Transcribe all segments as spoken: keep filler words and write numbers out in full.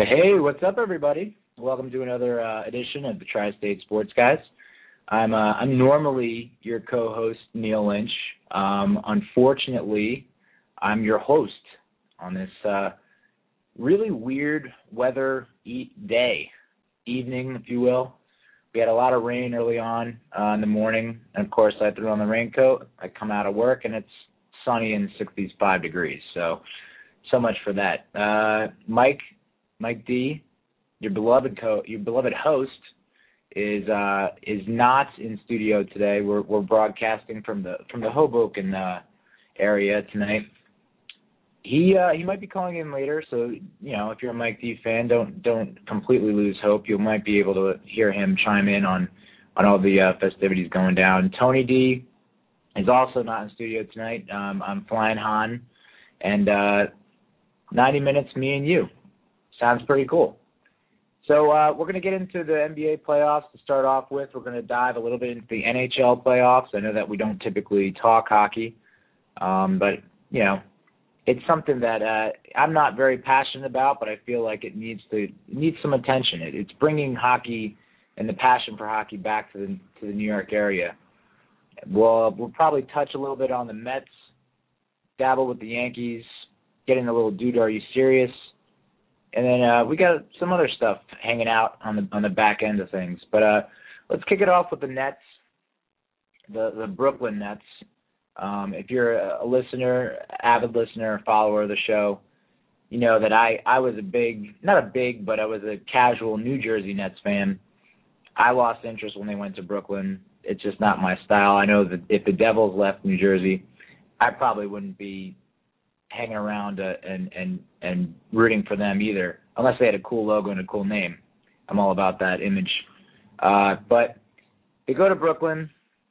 Hey, what's up, everybody? Welcome to another uh, edition of the Tri-State Sports Guys. I'm uh, I'm normally your co-host, Neil Lynch. Um, unfortunately, I'm your host on this uh, really weird weather e- day, evening, if you will. We had a lot of rain early on uh, in the morning, and of course, I threw on the raincoat. I come out of work, and it's sunny and sixty-five degrees. So, so much for that. Uh, Mike. Mike D, your beloved co, your beloved host, is uh, is not in studio today. We're we're broadcasting from the from the Hoboken uh, area tonight. He uh, he might be calling in later, so you know if you're a Mike D fan, don't don't completely lose hope. You might be able to hear him chime in on on all the uh, festivities going down. Tony D is also not in studio tonight. Um, I'm flying Han, and uh, ninety minutes, me and you. Sounds pretty cool. So uh, we're going to get into the N B A playoffs to start off with. We're going to dive a little bit into the N H L playoffs. I know that we don't typically talk hockey, um, but, you know, it's something that uh, I'm not very passionate about, but I feel like it needs to it needs some attention. It, it's bringing hockey and the passion for hockey back to the to the New York area. We'll, we'll probably touch a little bit on the Mets, dabble with the Yankees, get in a little dude, are you serious? And then uh, we got some other stuff hanging out on the on the back end of things. But uh, let's kick it off with the Nets, the the Brooklyn Nets. Um, if you're a listener, avid listener, follower of the show, you know that I, I was a big, not a big, but I was a casual New Jersey Nets fan. I lost interest when they went to Brooklyn. It's just not my style. I know that if the Devils left New Jersey, I probably wouldn't be hanging around uh, and, and and rooting for them either, unless they had a cool logo and a cool name. I'm all about that image. Uh, but they go to Brooklyn,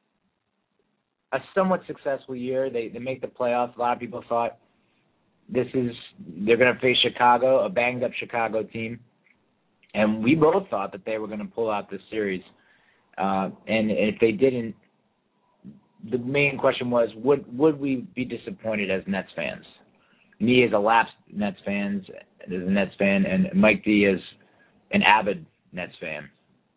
a somewhat successful year. They they make the playoffs. A lot of people thought this is they're going to face Chicago, a banged-up Chicago team, and we both thought that they were going to pull out this series. Uh, and if they didn't, the main question was, would would we be disappointed as Nets fans? Me as a lapsed Nets fan, as a Nets fan, and Mike D as an avid Nets fan.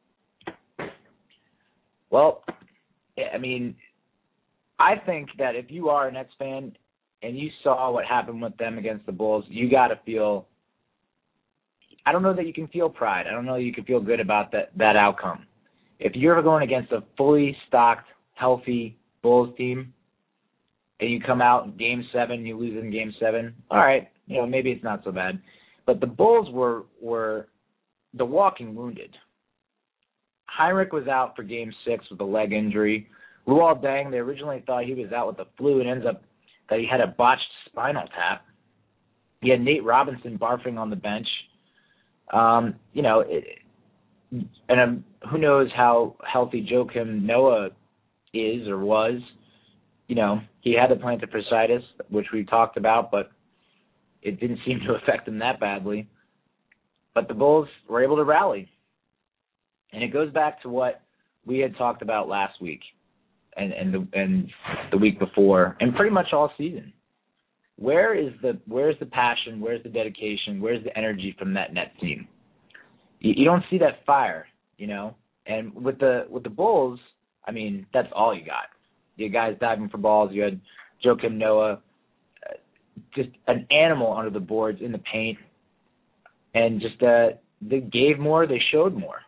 Well, I mean, I think that if you are a Nets fan and you saw what happened with them against the Bulls, you got to feel. I don't know that you can feel pride. I don't know that you can feel good about that that outcome. If you're going against a fully stocked, healthy Bulls team, and you come out in Game Seven, you lose in Game Seven. All right, you know maybe it's not so bad, but the Bulls were were the walking wounded. Heinrich was out for Game Six with a leg injury. Luol Deng, they originally thought he was out with the flu, and ends up that he had a botched spinal tap. He had Nate Robinson barfing on the bench. Um, you know, it, and um, who knows how healthy Joakim Noah is or was. You know, he had the plantar fasciitis, which we talked about, but it didn't seem to affect him that badly. But the Bulls were able to rally. And it goes back to what we had talked about last week and, and, the, and the week before, and pretty much all season. Where is the where's the passion, where's the dedication, where's the energy from that Nets team? You, you don't see that fire, you know? And with the with the Bulls, I mean, that's all you got. You guys diving for balls. You had Joakim Noah, uh, just an animal under the boards in the paint. And just uh, they gave more, they showed more.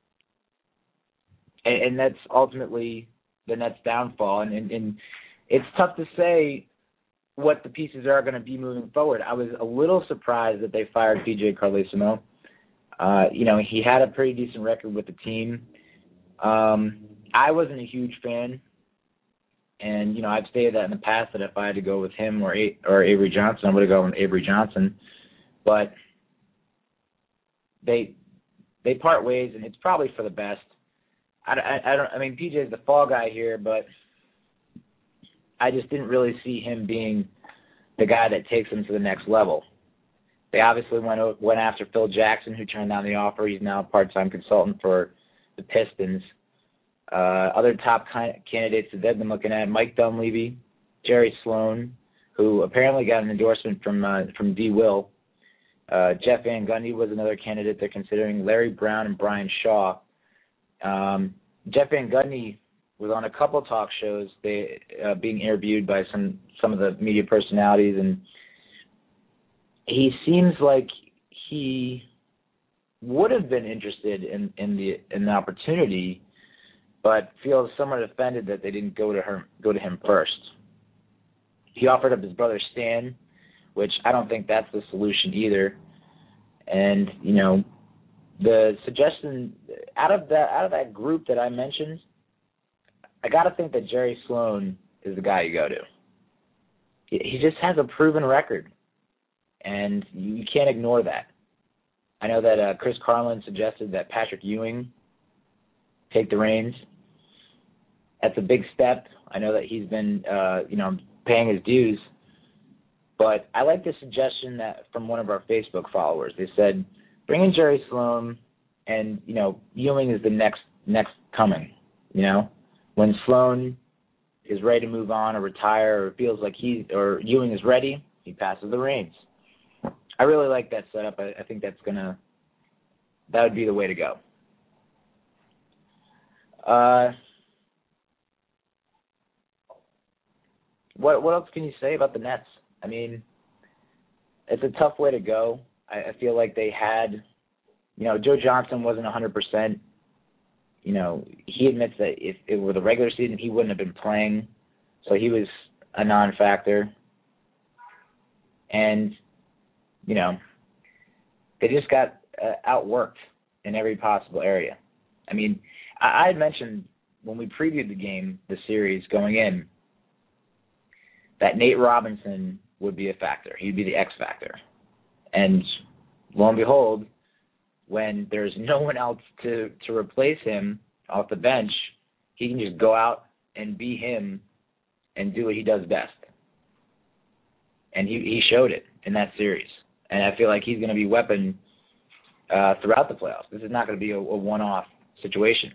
And, and that's ultimately the Nets' downfall. And, and, and it's tough to say what the pieces are going to be moving forward. I was a little surprised that they fired P J Carlesimo. Uh, you know, he had a pretty decent record with the team. Um, I wasn't a huge fan. And, you know, I've stated that in the past that if I had to go with him or a- or Avery Johnson, I would have gone with Avery Johnson. But they they part ways, and it's probably for the best. I, I, I don't. I mean, P J is the fall guy here, but I just didn't really see him being the guy that takes them to the next level. They obviously went went after Phil Jackson, who turned down the offer. He's now a part-time consultant for the Pistons. Uh, other top candidates that they've been looking at, Mike Dunleavy, Jerry Sloan, who apparently got an endorsement from uh, from D. Will, Uh, Jeff Van Gundy was another candidate they're considering. Larry Brown and Brian Shaw. Um, Jeff Van Gundy was on a couple talk shows, they uh, being interviewed by some some of the media personalities, and he seems like he would have been interested in, in the in the opportunity, but feels somewhat offended that they didn't go to her go to him first. He offered up his brother Stan, which I don't think that's the solution either. And you know, the suggestion out of that out of that group that I mentioned, I got to think that Jerry Sloan is the guy you go to. He just has a proven record, and you can't ignore that. I know that uh, Chris Carlin suggested that Patrick Ewing take the reins. That's a big step. I know that he's been, uh, you know, paying his dues. But I like the suggestion that from one of our Facebook followers. They said, bring in Jerry Sloan, and, you know, Ewing is the next next coming, you know. When Sloan is ready to move on or retire or feels like he or Ewing is ready, he passes the reins. I really like that setup. I, I think that's gonna that would be the way to go. Uh, what what else can you say about the Nets? I mean, it's a tough way to go. I, I feel like they had, you know, Joe Johnson wasn't one hundred percent. You know, he admits that if it were the regular season, he wouldn't have been playing, so he was a non-factor. And you know, they just got uh, outworked in every possible area. I mean, I, I had mentioned when we previewed the game, the series going in, that Nate Robinson would be a factor. He'd be the X factor. And lo and behold, when there's no one else to, to replace him off the bench, he can just go out and be him and do what he does best. And he, he showed it in that series. And I feel like he's going to be a weapon uh, throughout the playoffs. This is not going to be a, a one-off situation.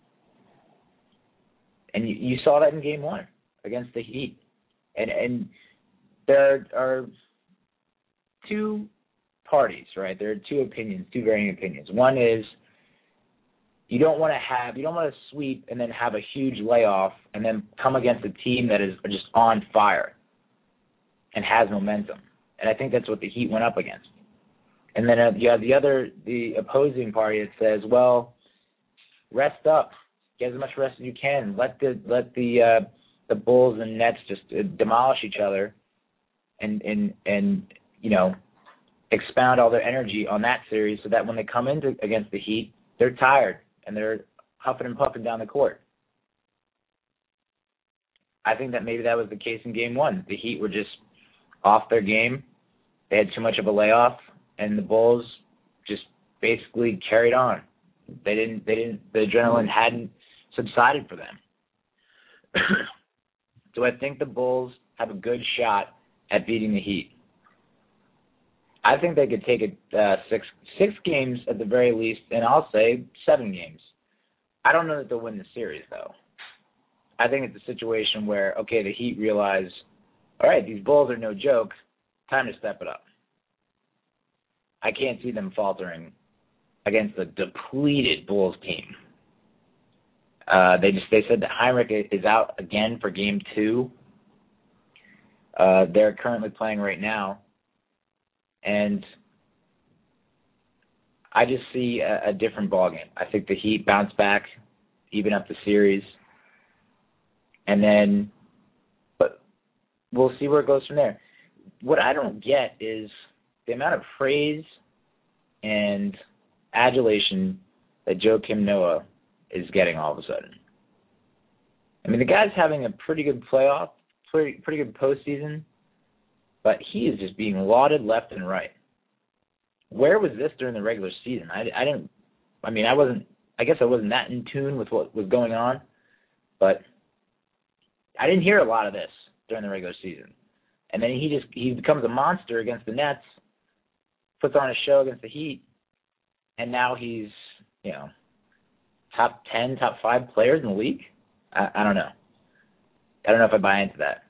And you, you saw that in game one against the Heat. And and there are two parties, right? There are two opinions, two varying opinions. One is you don't want to have, you don't want to sweep and then have a huge layoff and then come against a team that is just on fire and has momentum. And I think that's what the Heat went up against. And then uh, you have the other, the opposing party that says, well, rest up, get as much rest as you can, let the let the uh, the Bulls and Nets just uh, demolish each other, and and and you know, expound all their energy on that series, so that when they come into against the Heat, they're tired and they're huffing and puffing down the court. I think that maybe that was the case in Game One. The Heat were just off their game. They had too much of a layoff, and the Bulls just basically carried on. They didn't. They didn't. The adrenaline hadn't subsided for them. Do I think the Bulls have a good shot at beating the Heat? I think they could take it uh, six six games at the very least, and I'll say seven games. I don't know that they'll win the series, though. I think it's a situation where, okay, the Heat realize, all right, these Bulls are no joke. Time to step it up. I can't see them faltering against a depleted Bulls team. Uh, they just they said that Heinrich is out again for game two. Uh, they're currently playing right now. And I just see a, a different ballgame. I think the Heat bounce back, even up the series. And then, but we'll see where it goes from there. What I don't get is the amount of praise and adulation that Joakim Noah is getting all of a sudden. I mean, the guy's having a pretty good playoff, pretty, pretty good postseason, but he is just being lauded left and right. Where was this during the regular season? I, I didn't, I mean, I wasn't, I guess I wasn't that in tune with what was going on, but I didn't hear a lot of this during the regular season. And then he just, he becomes a monster against the Nets, puts on a show against the Heat, and now he's, you know, top ten, top five players in the league? I, I don't know. I don't know if I buy into that.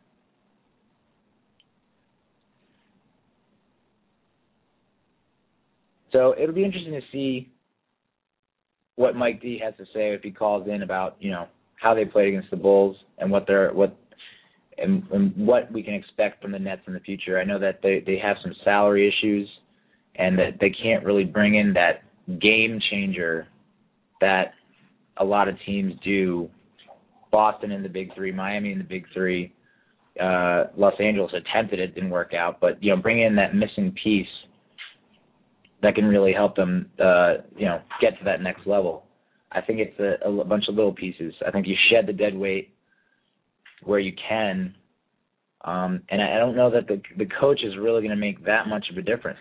So it'll be interesting to see what Mike D has to say if he calls in about, you know, how they played against the Bulls and what they're what and, and what we can expect from the Nets in the future. I know that they, they have some salary issues and that they can't really bring in that game changer that a lot of teams do. Boston in the Big Three, Miami in the Big Three, uh, Los Angeles attempted it, didn't work out. But, you know, bring in that missing piece that can really help them, uh, you know, get to that next level. I think it's a, a bunch of little pieces. I think you shed the dead weight where you can, um, and I, I don't know that the the coach is really going to make that much of a difference.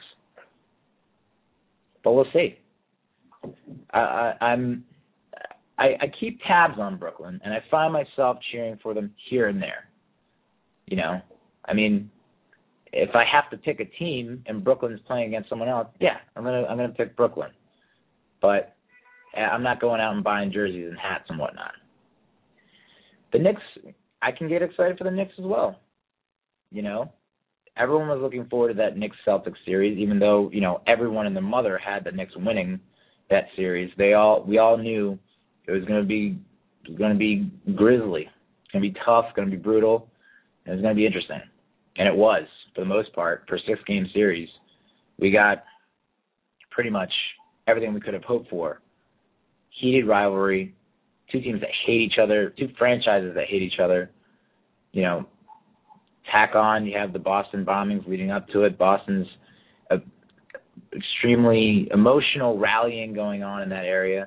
But we'll see. I, I, I'm I, I keep tabs on Brooklyn, and I find myself cheering for them here and there. You know, I mean, if I have to pick a team and Brooklyn's playing against someone else, yeah, I'm gonna I'm gonna pick Brooklyn. But I'm not going out and buying jerseys and hats and whatnot. The Knicks, I can get excited for the Knicks as well. You know, everyone was looking forward to that Knicks-Celtics series, even though, you know, everyone and their mother had the Knicks winning that series. They all, we all knew it was going to be, it was going to be grisly. It's going to be tough, it's going to be brutal, and it was going to be interesting. And it was, for the most part, for a six-game series. We got pretty much everything we could have hoped for. Heated rivalry, two teams that hate each other, two franchises that hate each other. You know, tack on, you have the Boston bombings leading up to it. Boston's a, extremely emotional rallying going on in that area.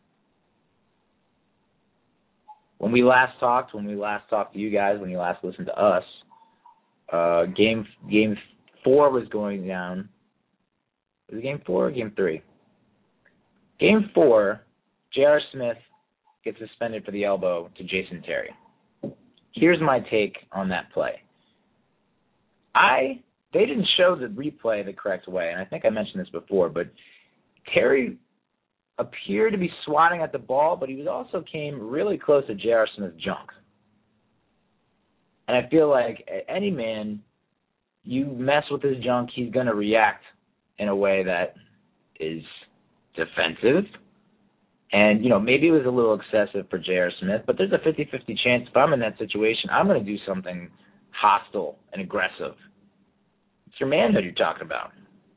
When we last talked, when we last talked to you guys, when you last listened to us, uh, game game four was going down. Was it game four or game three? Game four, J R. Smith gets suspended for the elbow to Jason Terry. Here's my take on that play. I they didn't show the replay the correct way, and I think I mentioned this before, but Terry appeared to be swatting at the ball, but he was also came really close to J R. Smith's junk. And I feel like any man, you mess with his junk, he's going to react in a way that is defensive. And, you know, maybe it was a little excessive for J R. Smith, but there's a fifty-fifty chance if I'm in that situation, I'm going to do something hostile and aggressive. It's your manhood you're talking about.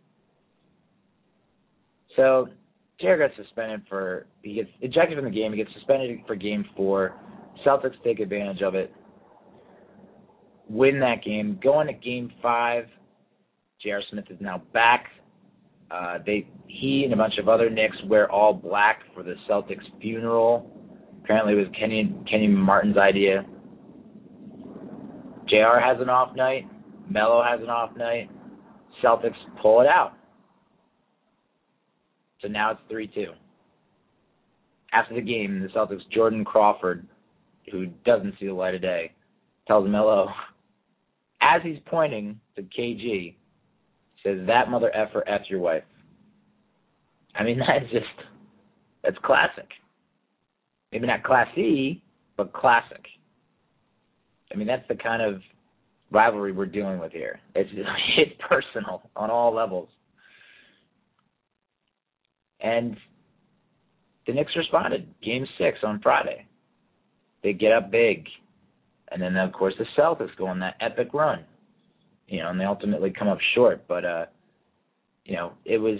So J R got suspended for, he gets ejected from the game. He gets suspended for game four. Celtics take advantage of it, win that game. Going to game five, J R. Smith is now back. Uh, they, he and a bunch of other Knicks wear all black for the Celtics funeral. Apparently it was Kenny, Kenny Martin's idea. J R has an off night. Melo has an off night. Celtics pull it out. So now it's three two. After the game, the Celtics, Jordan Crawford, who doesn't see the light of day, tells Melo, as he's pointing to K G, says, that mother effer F your wife. I mean, that is just, that's classic. Maybe not classy, but classic. I mean, that's the kind of rivalry we're dealing with here. It's, it's personal on all levels. And the Knicks responded. Game six on Friday. They get up big. And then, of course, the Celtics go on that epic run. You know, and they ultimately come up short. But, uh, you know, it was,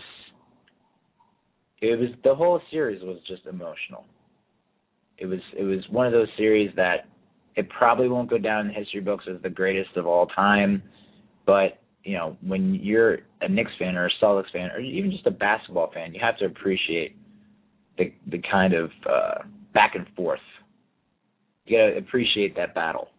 it was, the whole series was just emotional. It was, it was one of those series that it probably won't go down in the history books as the greatest of all time. But, you know, when you're a Knicks fan or a Celtics fan or even just a basketball fan, you have to appreciate the the kind of uh, back and forth. You got to appreciate that battle.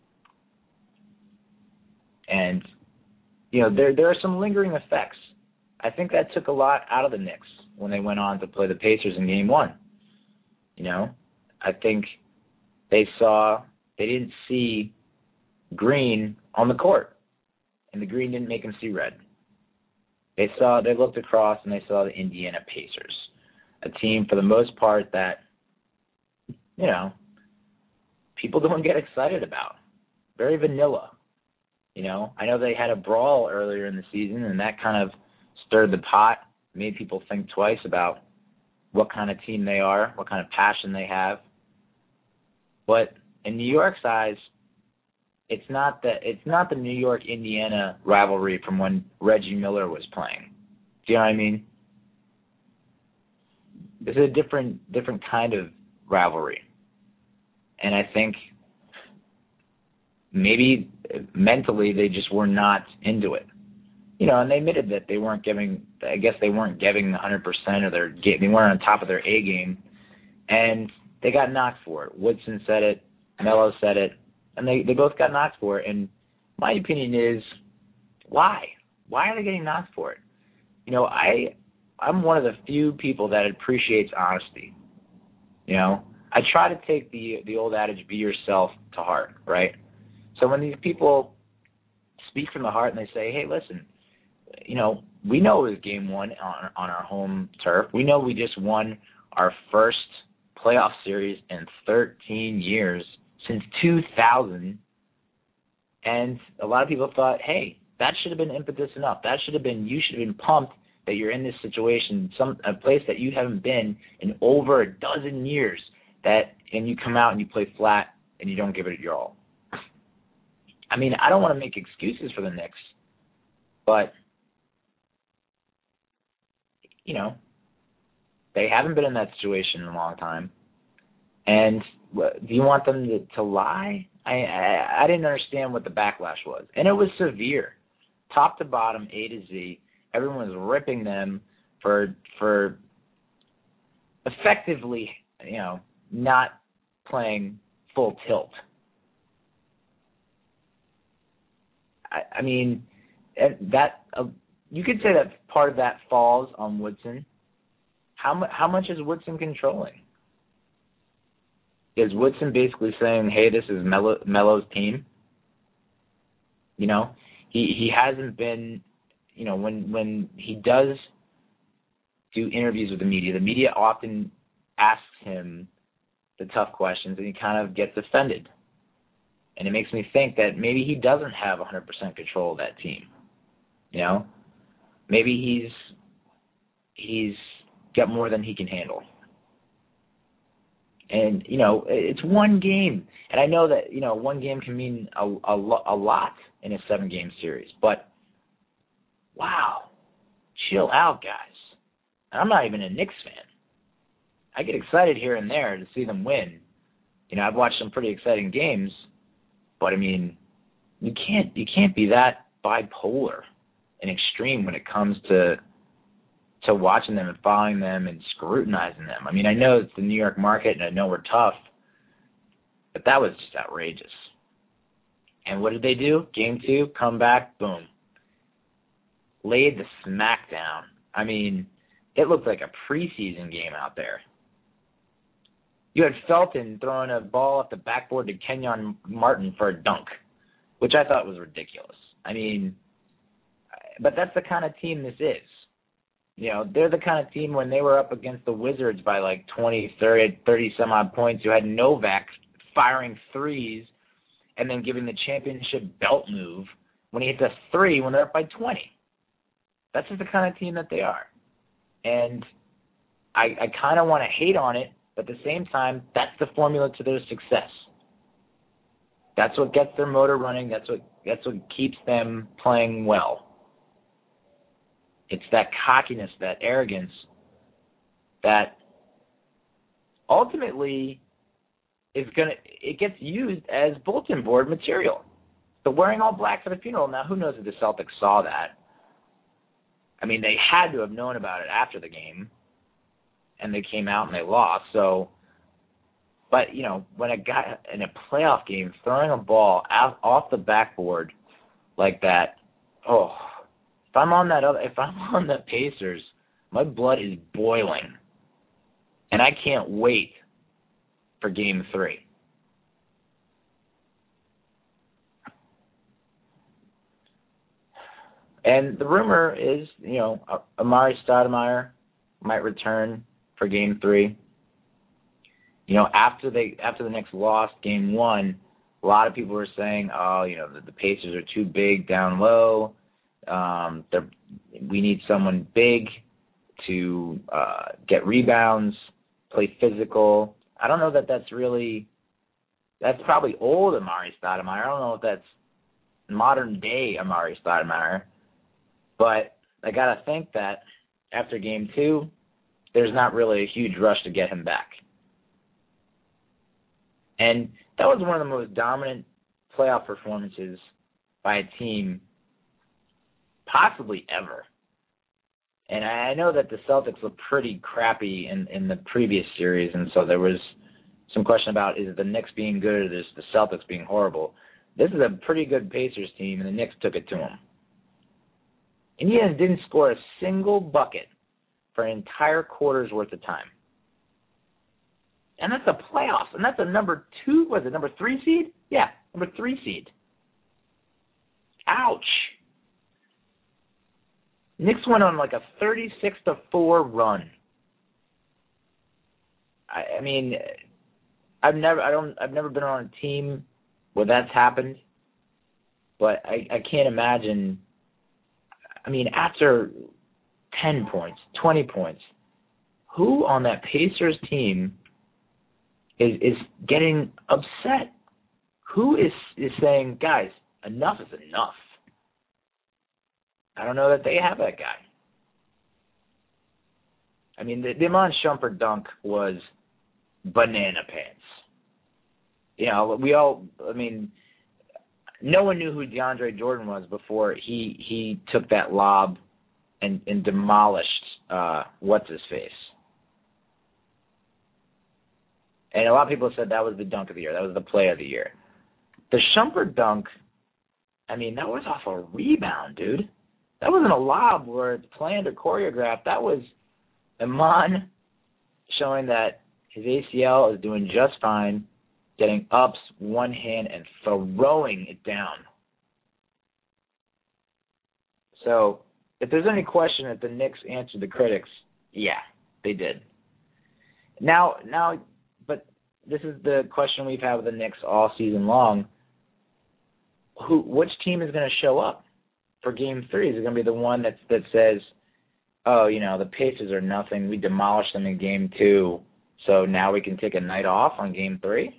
And, you know, there there are some lingering effects. I think that took a lot out of the Knicks when they went on to play the Pacers in game one. You know, I think they saw, they didn't see green on the court, and the green didn't make them see red. They saw, they looked across and they saw the Indiana Pacers, a team for the most part that, you know, people don't get excited about. Very vanilla. You know, I know they had a brawl earlier in the season, and that kind of stirred the pot. made people think twice about what kind of team they are, what kind of passion they have. But in New York's eyes, it's not the it's not the New York Indiana rivalry from when Reggie Miller was playing. Do you know what I mean? It's a different different kind of rivalry. And I think maybe mentally they just were not into it. You know, and they admitted that they weren't giving, I guess they weren't giving one hundred percent of their game. They weren't on top of their A game. And they got knocked for it. Woodson said it. Melo said it. And they, they both got knocked for it. And my opinion is, why? Why are they getting knocked for it? You know, I, I'm one of the few people that appreciates honesty. You know, I try to take the the old adage, be yourself, to heart, right? So when these people speak from the heart and they say, hey, listen, you know, we know it was game one on, on our home turf. We know we just won our first playoff series in thirteen years, since two thousand. And a lot of people thought, hey, that should have been impetus enough. That should have been, you should have been pumped that you're in this situation, some a place that you haven't been in over a dozen years, that and you come out and you play flat and you don't give it your all. I mean, I don't want to make excuses for the Knicks, but, you know, they haven't been in that situation in a long time. And do you want them to, to lie? I, I I didn't understand what the backlash was. And it was severe. Top to bottom, A to Z. Everyone was ripping them for for effectively, you know, not playing full tilt. I, I mean, that uh, you could say that part of that falls on Woodson. How mu- how much is Woodson controlling? Is Woodson basically saying, "Hey, this is Melo, Melo's team"? You know, he he hasn't been. You know, when when he does do interviews with the media, the media often asks him the tough questions, and he kind of gets offended. And it makes me think that maybe he doesn't have one hundred percent control of that team. You know, maybe he's he's got more than he can handle. And, you know, it's one game. And I know that, you know, one game can mean a, a, a lot in a seven-game series. But, wow, chill out, guys. And I'm not even a Knicks fan. I get excited here and there to see them win. You know, I've watched some pretty exciting games. But, I mean, you can't you can't be that bipolar and extreme when it comes to to watching them and following them and scrutinizing them. I mean, I know it's the New York market and I know we're tough, but that was just outrageous. And what did they do? Game two, come back, boom. Laid the smack down. I mean, it looked like a preseason game out there. You had Felton throwing a ball off the backboard to Kenyon Martin for a dunk, which I thought was ridiculous. I mean, but that's the kind of team this is. You know, they're the kind of team when they were up against the Wizards by like twenty, thirty, thirty some odd points, who had Novak firing threes and then giving the championship belt move when he hits a three when they're up by twenty. That's just the kind of team that they are. And I, I kind of want to hate on it, but at the same time, that's the formula to their success. That's what gets their motor running. That's what that's what keeps them playing well. It's that cockiness, that arrogance that ultimately is gonna it gets used as bulletin board material. The wearing all black for the funeral. Now, who knows if the Celtics saw that? I mean, they had to have known about it after the game, and they came out and they lost. So, but you know, when a guy in a playoff game throwing a ball out, off the backboard like that, oh. If I'm on that other, if I'm on the Pacers, my blood is boiling, and I can't wait for Game Three. And the rumor is, you know, Amari Stoudemire might return for Game Three. You know, after they after the Knicks lost Game One, a lot of people were saying, oh, you know, the, the Pacers are too big down low. Um, we need someone big to uh, get rebounds, play physical. I don't know that that's really – that's probably old Amar'e Stoudemire. I don't know if that's modern-day Amar'e Stoudemire. But I got to think that after game two, there's not really a huge rush to get him back. And that was one of the most dominant playoff performances by a team possibly ever. And I know that the Celtics looked pretty crappy in, in the previous series, and so there was some question about is it the Knicks being good or is the Celtics being horrible. This is a pretty good Pacers team, and the Knicks took it to them. Indiana didn't score a single bucket for an entire quarter's worth of time. And that's a playoffs, and that's a number two, was it, number three seed? Yeah, number three seed. Ouch. Knicks went on like a thirty-six to four run. I, I mean, I've never, I don't, I've never been on a team where that's happened, but I, I can't imagine. I mean, after ten points, twenty points, who on that Pacers team is is getting upset? Who is is saying, guys, enough is enough? I don't know that they have that guy. I mean, the, the Iman Shumpert dunk was banana pants. You know, we all, I mean, no one knew who DeAndre Jordan was before he, he took that lob and, and demolished uh, what's-his-face. And a lot of people said that was the dunk of the year. That was the play of the year. The Shumpert dunk, I mean, that was off a rebound, dude. That wasn't a lob where it's planned or choreographed. That was Iman showing that his A C L is doing just fine, getting ups, one hand, and throwing it down. So if there's any question that the Knicks answered the critics, yeah, they did. Now, now, but this is the question we've had with the Knicks all season long. Who, which team is going to show up for game three? Is it going to be the one that's, that says, oh, you know, the Pacers are nothing. We demolished them in game two, so now we can take a night off on game three?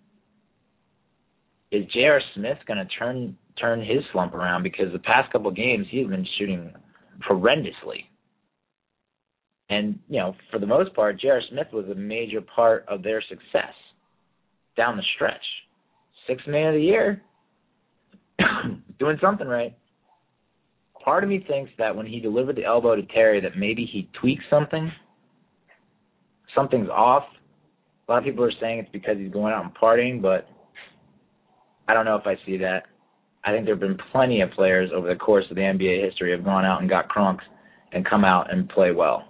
Is J R. Smith going to turn turn his slump around? Because the past couple of games, he's been shooting horrendously. And, you know, for the most part, J R. Smith was a major part of their success down the stretch. Sixth man of the year, doing something right. Part of me thinks that when he delivered the elbow to Terry that maybe he tweaked something. Something's off. A lot of people are saying it's because he's going out and partying, but I don't know if I see that. I think there have been plenty of players over the course of the N B A history have gone out and got crunk and come out and play well.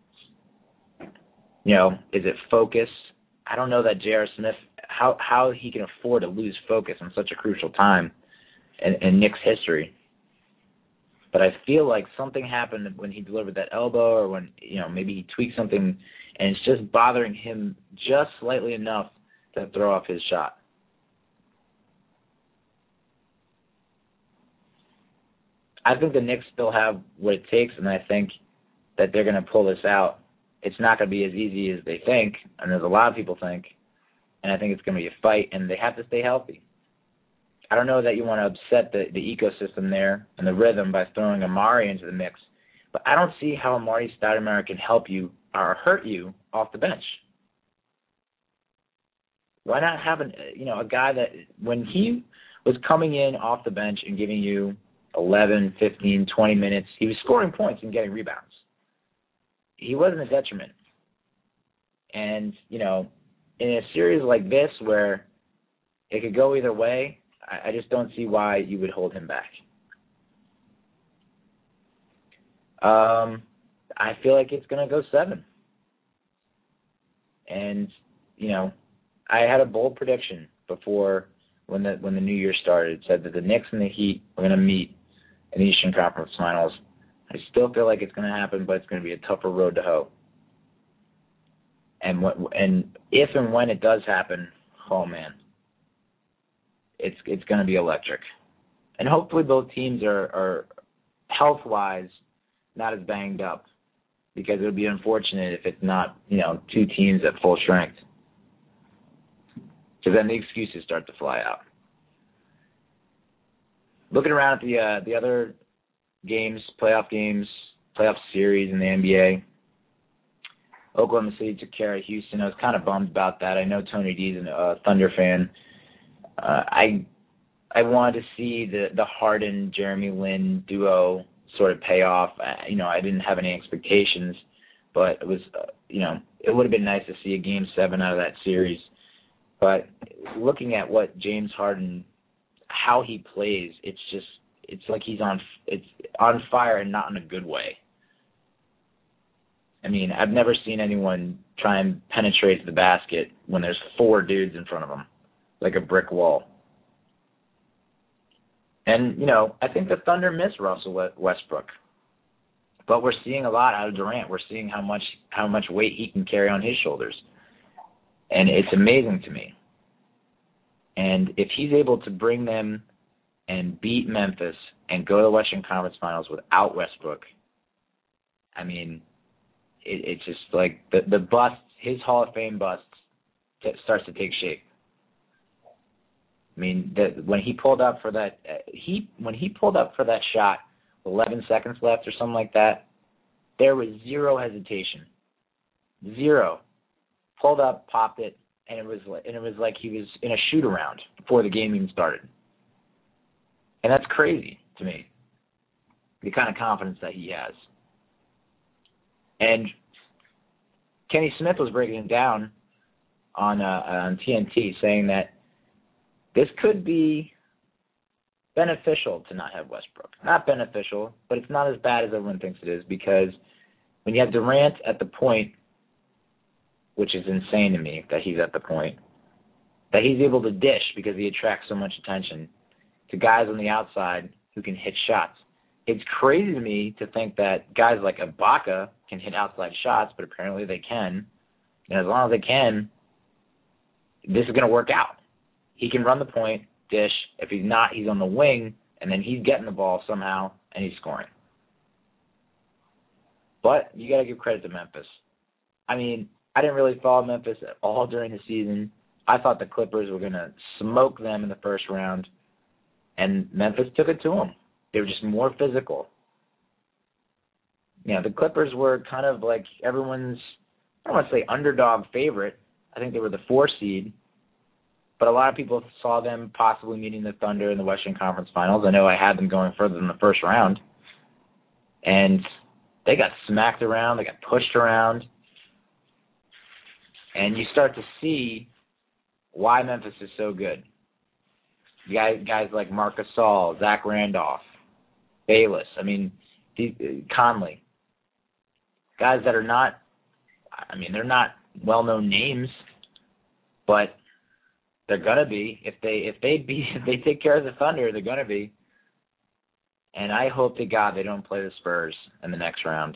You know, is it focus? I don't know that J R. Smith, how how he can afford to lose focus in such a crucial time in, in Knicks history. But I feel like something happened when he delivered that elbow, or when, you know, maybe he tweaked something and it's just bothering him just slightly enough to throw off his shot. I think the Knicks still have what it takes, and I think that they're going to pull this out. It's not going to be as easy as they think, and there's a lot of people think, and I think it's going to be a fight, and they have to stay healthy. I don't know that you want to upset the, the ecosystem there and the rhythm by throwing Amar'e into the mix, but I don't see how Amar'e Stoudemire can help you or hurt you off the bench. Why not have an, you know, a guy that when he was coming in off the bench and giving you eleven, fifteen, twenty minutes, he was scoring points and getting rebounds. He wasn't a detriment. And, you know, in a series like this where it could go either way, I, I just don't see why you would hold him back. Um, I feel like it's going to go seven. And, you know, I had a bold prediction before when the when the new year started. It said that the Knicks and the Heat are going to meet in the Eastern Conference Finals. I still feel like it's going to happen, but it's going to be a tougher road to hoe. And what, and if and when it does happen, oh man, it's it's going to be electric. And hopefully both teams are, are health-wise not as banged up. because it would be unfortunate if it's not, you know, two teams at full strength. Because then the excuses start to fly out. Looking around at the uh, the other games, playoff games, playoff series in the N B A, Oklahoma City took care of Houston. I was kind of bummed about that. I know Tony D's a uh, Thunder fan. Uh, I I wanted to see the the Harden Jeremy Lin duo sort of pay off. I, you know, I didn't have any expectations, but it was uh, you know it would have been nice to see a game seven out of that series. But looking at what James Harden, how he plays, it's just it's like he's on it's on fire and not in a good way. I mean, I've never seen anyone try and penetrate the basket when there's four dudes in front of him, like a brick wall. And, you know, I think the Thunder miss Russell Westbrook. But we're seeing a lot out of Durant. We're seeing how much how much weight he can carry on his shoulders. And it's amazing to me. And if he's able to bring them and beat Memphis and go to the Western Conference Finals without Westbrook, I mean, it, it's just like the, the bust, his Hall of Fame bust t- starts to take shape. I mean, the, when he pulled up for that, uh, he when he pulled up for that shot, eleven seconds left or something like that, there was zero hesitation, zero. Pulled up, popped it, and it was and it was like he was in a shoot around before the game even started. And that's crazy to me, the kind of confidence that he has. And Kenny Smith was breaking it down on uh, on T N T, saying that this could be beneficial to not have Westbrook. Not beneficial, but it's not as bad as everyone thinks it is, because when you have Durant at the point, which is insane to me that he's at the point, that he's able to dish because he attracts so much attention to guys on the outside who can hit shots. It's crazy to me to think that guys like Ibaka can hit outside shots, but apparently they can. And as long as they can, this is going to work out. He can run the point, dish. If he's not, he's on the wing, and then he's getting the ball somehow, and he's scoring. But you got to give credit to Memphis. I mean, I didn't really follow Memphis at all during the season. I thought the Clippers were going to smoke them in the first round, and Memphis took it to them. They were just more physical. You know, the Clippers were kind of like everyone's, I don't want to say underdog favorite. I think they were the four seed. But a lot of people saw them possibly meeting the Thunder in the Western Conference Finals. I know I had them going further than the first round. And they got smacked around. They got pushed around. And you start to see why Memphis is so good. Guys, guys like Marc Gasol, Zach Randolph, Bayless, I mean, Conley. Guys that are not, I mean, they're not well-known names, but they're gonna be. If they if they be if they take care of the Thunder, they're gonna be. And I hope to God they don't play the Spurs in the next round.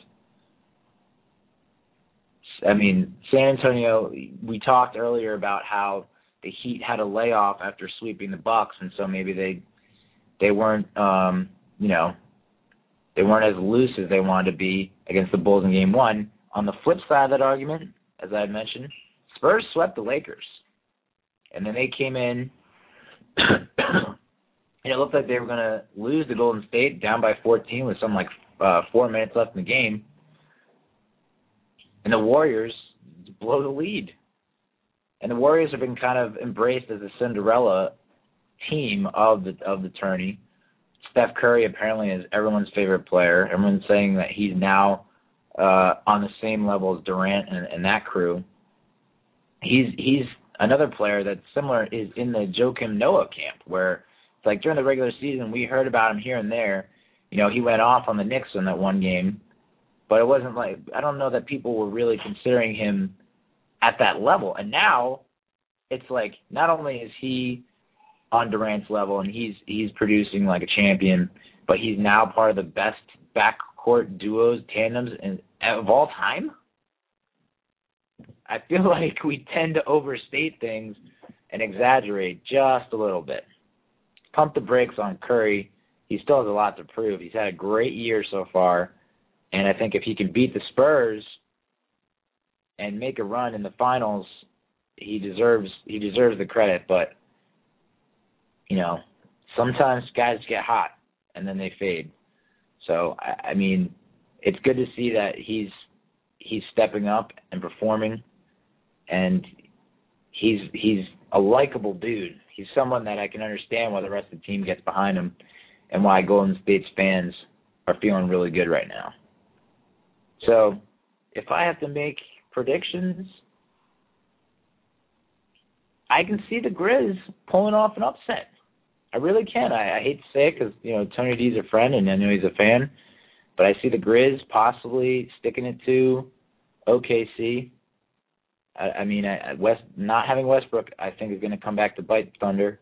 I mean, San Antonio, we talked earlier about how the Heat had a layoff after sweeping the Bucks, and so maybe they they weren't um, you know, they weren't as loose as they wanted to be against the Bulls in game one. On the flip side of that argument, as I had mentioned, Spurs swept the Lakers. And then they came in, and it looked like they were going to lose to Golden State down by fourteen with something like uh, four minutes left in the game. And the Warriors blow the lead. And the Warriors have been kind of embraced as a Cinderella team of the of the tourney. Steph Curry apparently is everyone's favorite player. Everyone's saying that he's now uh, on the same level as Durant and, and that crew. He's he's another player that's similar is in the Joakim Noah camp, where it's like during the regular season we heard about him here and there. You know, he went off on the Knicks in that one game, but it wasn't like, I don't know that people were really considering him at that level. And now it's like not only is he on Durant's level and he's he's producing like a champion, but he's now part of the best backcourt duos, tandems in, of all time. I feel like we tend to overstate things and exaggerate just a little bit. Pump the brakes on Curry. He still has a lot to prove. He's had a great year so far, And I think if he can beat the Spurs and make a run in the finals, he deserves he deserves the credit. But, you know, sometimes guys get hot and then they fade. So, I, I mean, it's good to see that he's he's stepping up and performing, and he's he's a likable dude. He's someone that I can understand why the rest of the team gets behind him and why Golden State's fans are feeling really good right now. So, if I have to make predictions, I can see the Grizz pulling off an upset. I really can. I, I hate to say it because, you know, Tony D's a friend and I know he's a fan, but I see the Grizz possibly sticking it to O K C. I, I mean, I, West not having Westbrook, I think, is going to come back to bite Thunder.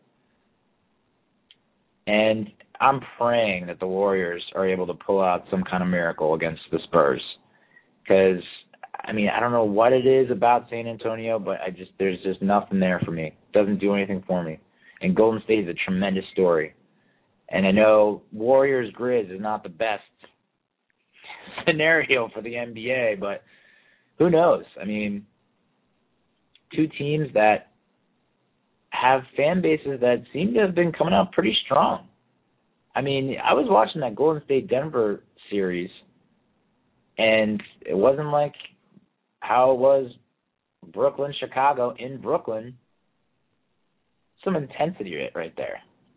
And I'm praying that the Warriors are able to pull out some kind of miracle against the Spurs. Because, I mean, I don't know what it is about San Antonio, but I just there's just nothing there for me. It doesn't do anything for me. And Golden State is a tremendous story. And I know Warriors Grizz is not the best scenario for the N B A, but who knows? I mean, two teams that have fan bases that seem to have been coming out pretty strong. I mean, I was watching that Golden State-Denver series, and it wasn't like how it was Brooklyn-Chicago in Brooklyn. Some intensity right there.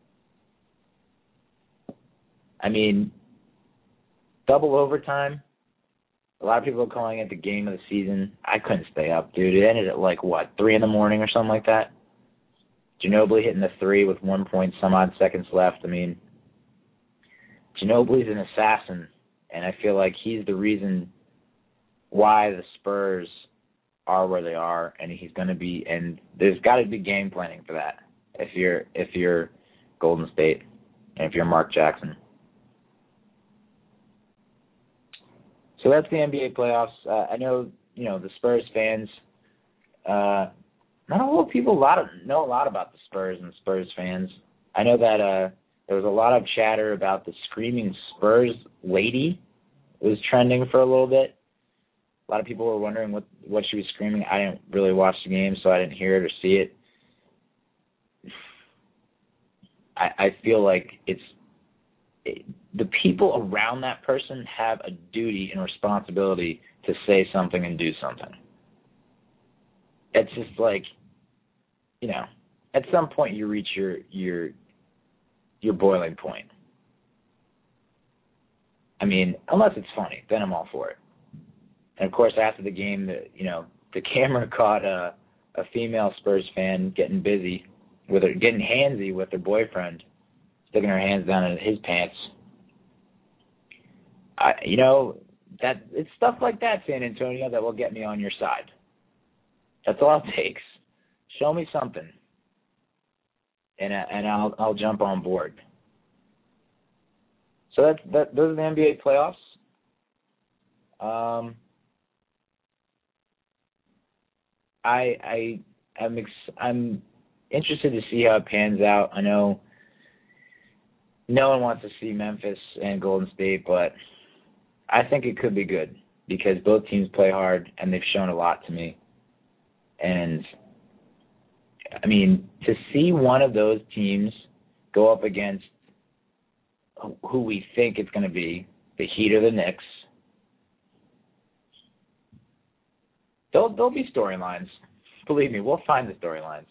I mean, double overtime. A lot of people are calling it the game of the season. I couldn't stay up, dude. It ended at like, what, three in the morning or something like that? Ginobili hitting the three with one point some odd seconds left. I mean, Ginobili's an assassin, and I feel like he's the reason why the Spurs are where they are, and he's going to be, and there's got to be game planning for that if you're if you're Golden State and if you're Mark Jackson. So that's the N B A playoffs. Uh, I know, you know, the Spurs fans, uh, not a lot of people a lot of, know a lot about the Spurs and Spurs fans. I know that uh, there was a lot of chatter about the screaming Spurs lady. It was trending for a little bit. A lot of people were wondering what, what she was screaming. I didn't really watch the game, so I didn't hear it or see it. I, I feel like it's it, the people around that person have a duty and responsibility to say something and do something. It's just like, you know, at some point you reach your your your boiling point. I mean, unless it's funny, then I'm all for it. And of course, after the game, the you know the camera caught a a female Spurs fan getting busy with her, getting handsy with her boyfriend, sticking her hands down in his pants. I, you know, that it's stuff like that, San Antonio, that will get me on your side. That's all it takes. Show me something, and and I'll I'll jump on board. So that's that. Those are the N B A playoffs. Um, I I am ex- I'm interested to see how it pans out. I know no one wants to see Memphis and Golden State, but I think it could be good because both teams play hard and they've shown a lot to me. And I mean, to see one of those teams go up against who we think it's going to be, the Heat or the Knicks, there'll, there'll be storylines. Believe me, we'll find the storylines.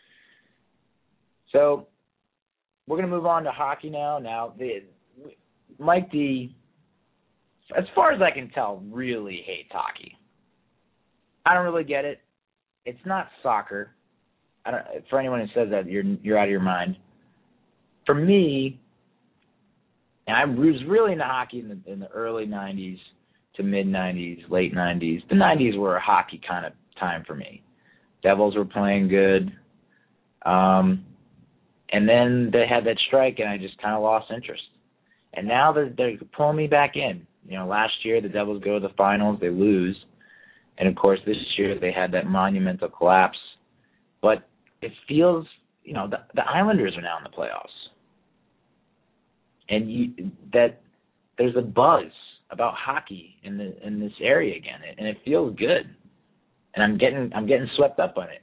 So we're going to move on to hockey now. Now, the, Mike D, as far as I can tell, really hates hockey. I don't really get it. It's not soccer. I don't, for anyone who says that, you're you're out of your mind. For me, and I was really into hockey in the in the early nineties to mid nineties, late nineties. The nineties were a hockey kind of time for me. Devils were playing good, um, and then they had that strike, and I just kind of lost interest. And now they're they're pulling me back in. You know, last year the Devils go to the finals, they lose, and of course this year they had that monumental collapse. But it feels, you know, the, the Islanders are now in the playoffs. And you, that there's a buzz about hockey in the in this area again, and it feels good. And I'm getting I'm getting swept up on it.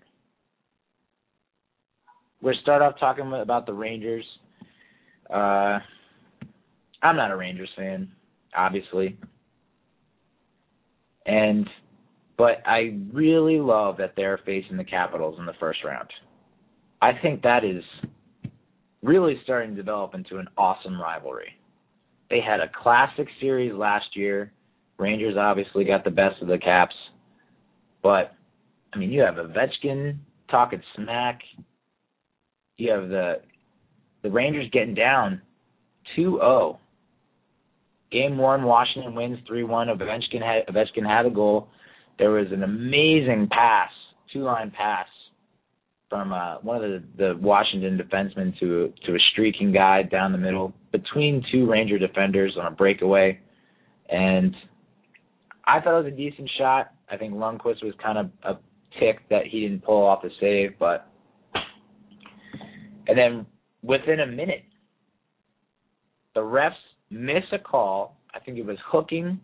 We'll start off talking about the Rangers. Uh, I'm not a Rangers fan, obviously, and but I really love that they're facing the Capitals in the first round. I think that is really starting to develop into an awesome rivalry. They had a classic series last year. Rangers obviously got the best of the Caps. But, I mean, you have Ovechkin talking smack. You have the the Rangers getting down two oh. Game one, Washington wins three one. Ovechkin had, Ovechkin had a goal. There was an amazing pass, two-line pass, from uh, one of the, the Washington defensemen to to a streaking guy down the middle between two Ranger defenders on a breakaway. And I thought it was a decent shot. I think Lundqvist was kind of a tick that he didn't pull off the save. But and then within a minute, the refs miss a call. I think it was hooking.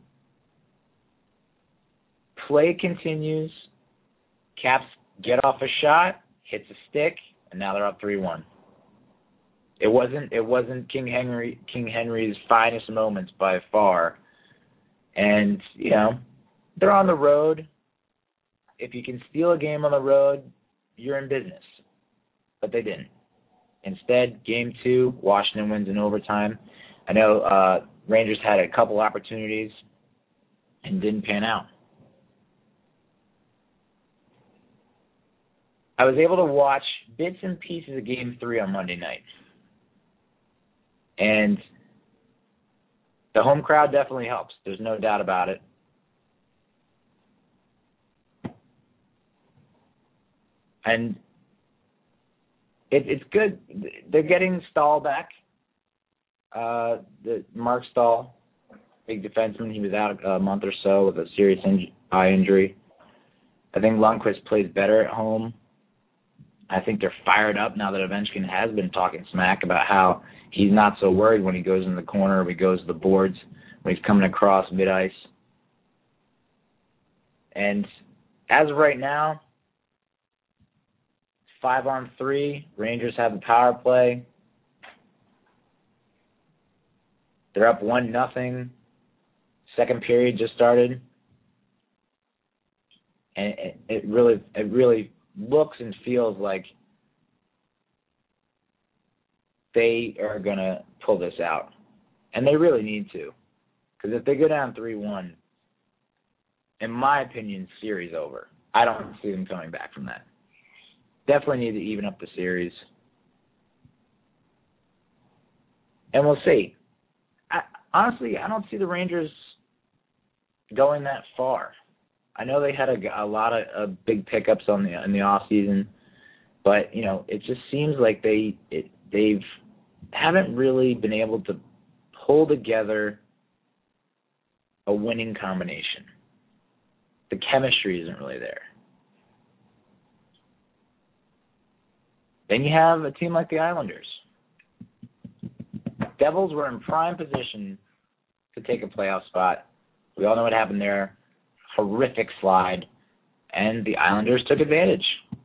Play continues. Caps get off a shot, hits a stick, and now they're up three one. It wasn't it wasn't King Henry King Henry's finest moments by far. And, you know, they're on the road. If you can steal a game on the road, you're in business. But they didn't. Instead, game two, Washington wins in overtime. I know uh, Rangers had a couple opportunities and didn't pan out. I was able to watch bits and pieces of Game three on Monday night. And the home crowd definitely helps. There's no doubt about it. And it, it's good. They're getting Stahl back. Uh, the Mark Stahl, big defenseman, he was out a month or so with a serious in- eye injury. I think Lundqvist plays better at home. I think they're fired up now that Ovechkin has been talking smack about how he's not so worried when he goes in the corner, when he goes to the boards, when he's coming across mid-ice. And as of right now, five on three, Rangers have the power play. They're up one nothing. Second period just started. And it, it really it really looks and feels like they are going to pull this out. And they really need to. Because if they go down three one, in my opinion, series over. I don't see them coming back from that. Definitely need to even up the series. And we'll see. I, honestly, I don't see the Rangers going that far. I know they had a, a lot of uh, big pickups on the in the off season, but you know it just seems like they it, they've haven't really been able to pull together a winning combination. The chemistry isn't really there. Then you have a team like the Islanders. Devils were in prime position to take a playoff spot. We all know what happened there. Horrific slide, and the Islanders took advantage.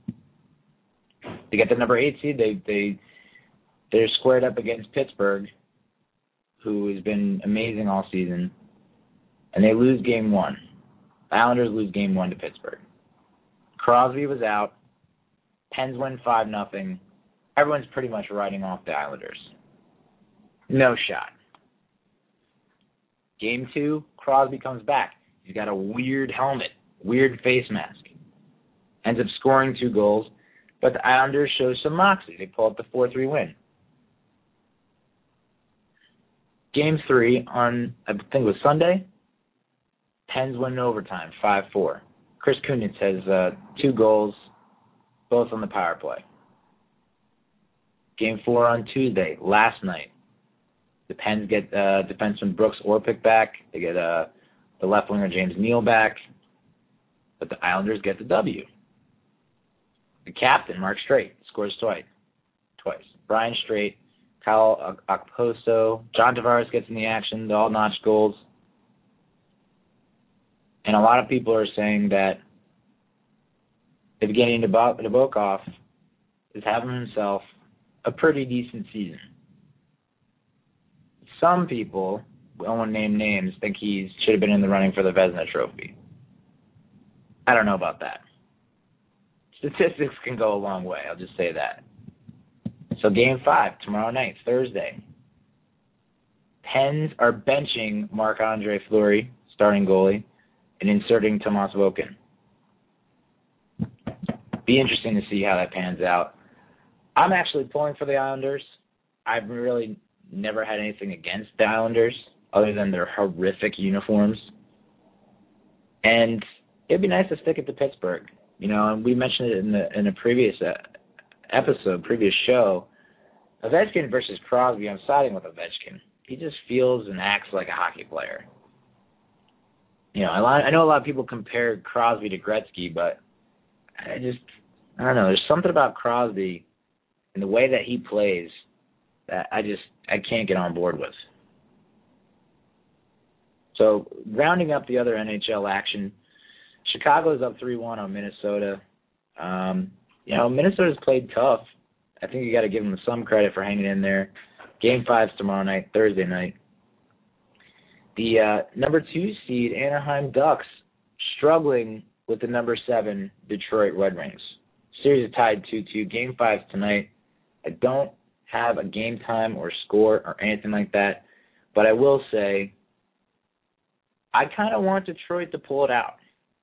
To get the number eight seed, they they they're squared up against Pittsburgh, who has been amazing all season, and they lose game one. The Islanders lose game one to Pittsburgh. Crosby was out. Pens win five nothing. Everyone's pretty much writing off the Islanders. No shot. Game two, Crosby comes back. He's got a weird helmet, weird face mask. Ends up scoring two goals, but the Islanders show some moxie. They pull up the four three win. Game three on, I think it was Sunday, Pens win in overtime, five four. Chris Kunitz has uh, two goals, both on the power play. Game four on Tuesday, last night. The Pens get uh, defenseman Brooks Orpik back. They get uh, the left winger James Neal back. But the Islanders get the W. The captain, Mark Streit, scores twice. Twice. Brian Streit, Kyle Okposo, John Tavares gets in the action. They all notched goals. And a lot of people are saying that Evgeny Nabokov is having himself a pretty decent season. Some people, I won't name names, think he should have been in the running for the Vezina Trophy. I don't know about that. Statistics can go a long way, I'll just say that. So game five, tomorrow night, Thursday. Pens are benching Marc-Andre Fleury, starting goalie, and inserting Tomas Vokin. Be interesting to see how that pans out. I'm actually pulling for the Islanders. I've really never had anything against the Islanders other than their horrific uniforms. And it'd be nice to stick it to Pittsburgh. You know, and we mentioned it in the in a previous episode, previous show. Ovechkin versus Crosby, I'm siding with Ovechkin. He just feels and acts like a hockey player. You know, I, I know a lot of people compare Crosby to Gretzky, but I just, I don't know. There's something about Crosby and the way that he plays that I just, I can't get on board with. So, rounding up the other N H L action, Chicago's up three one on Minnesota. Um, you know, Minnesota's played tough. I think you got to give them some credit for hanging in there. Game five's tomorrow night, Thursday night. The uh, number two seed Anaheim Ducks struggling with the number seven Detroit Red Wings. Series is tied two two. Game five's tonight. I don't have a game time or score or anything like that, but I will say I kind of want Detroit to pull it out.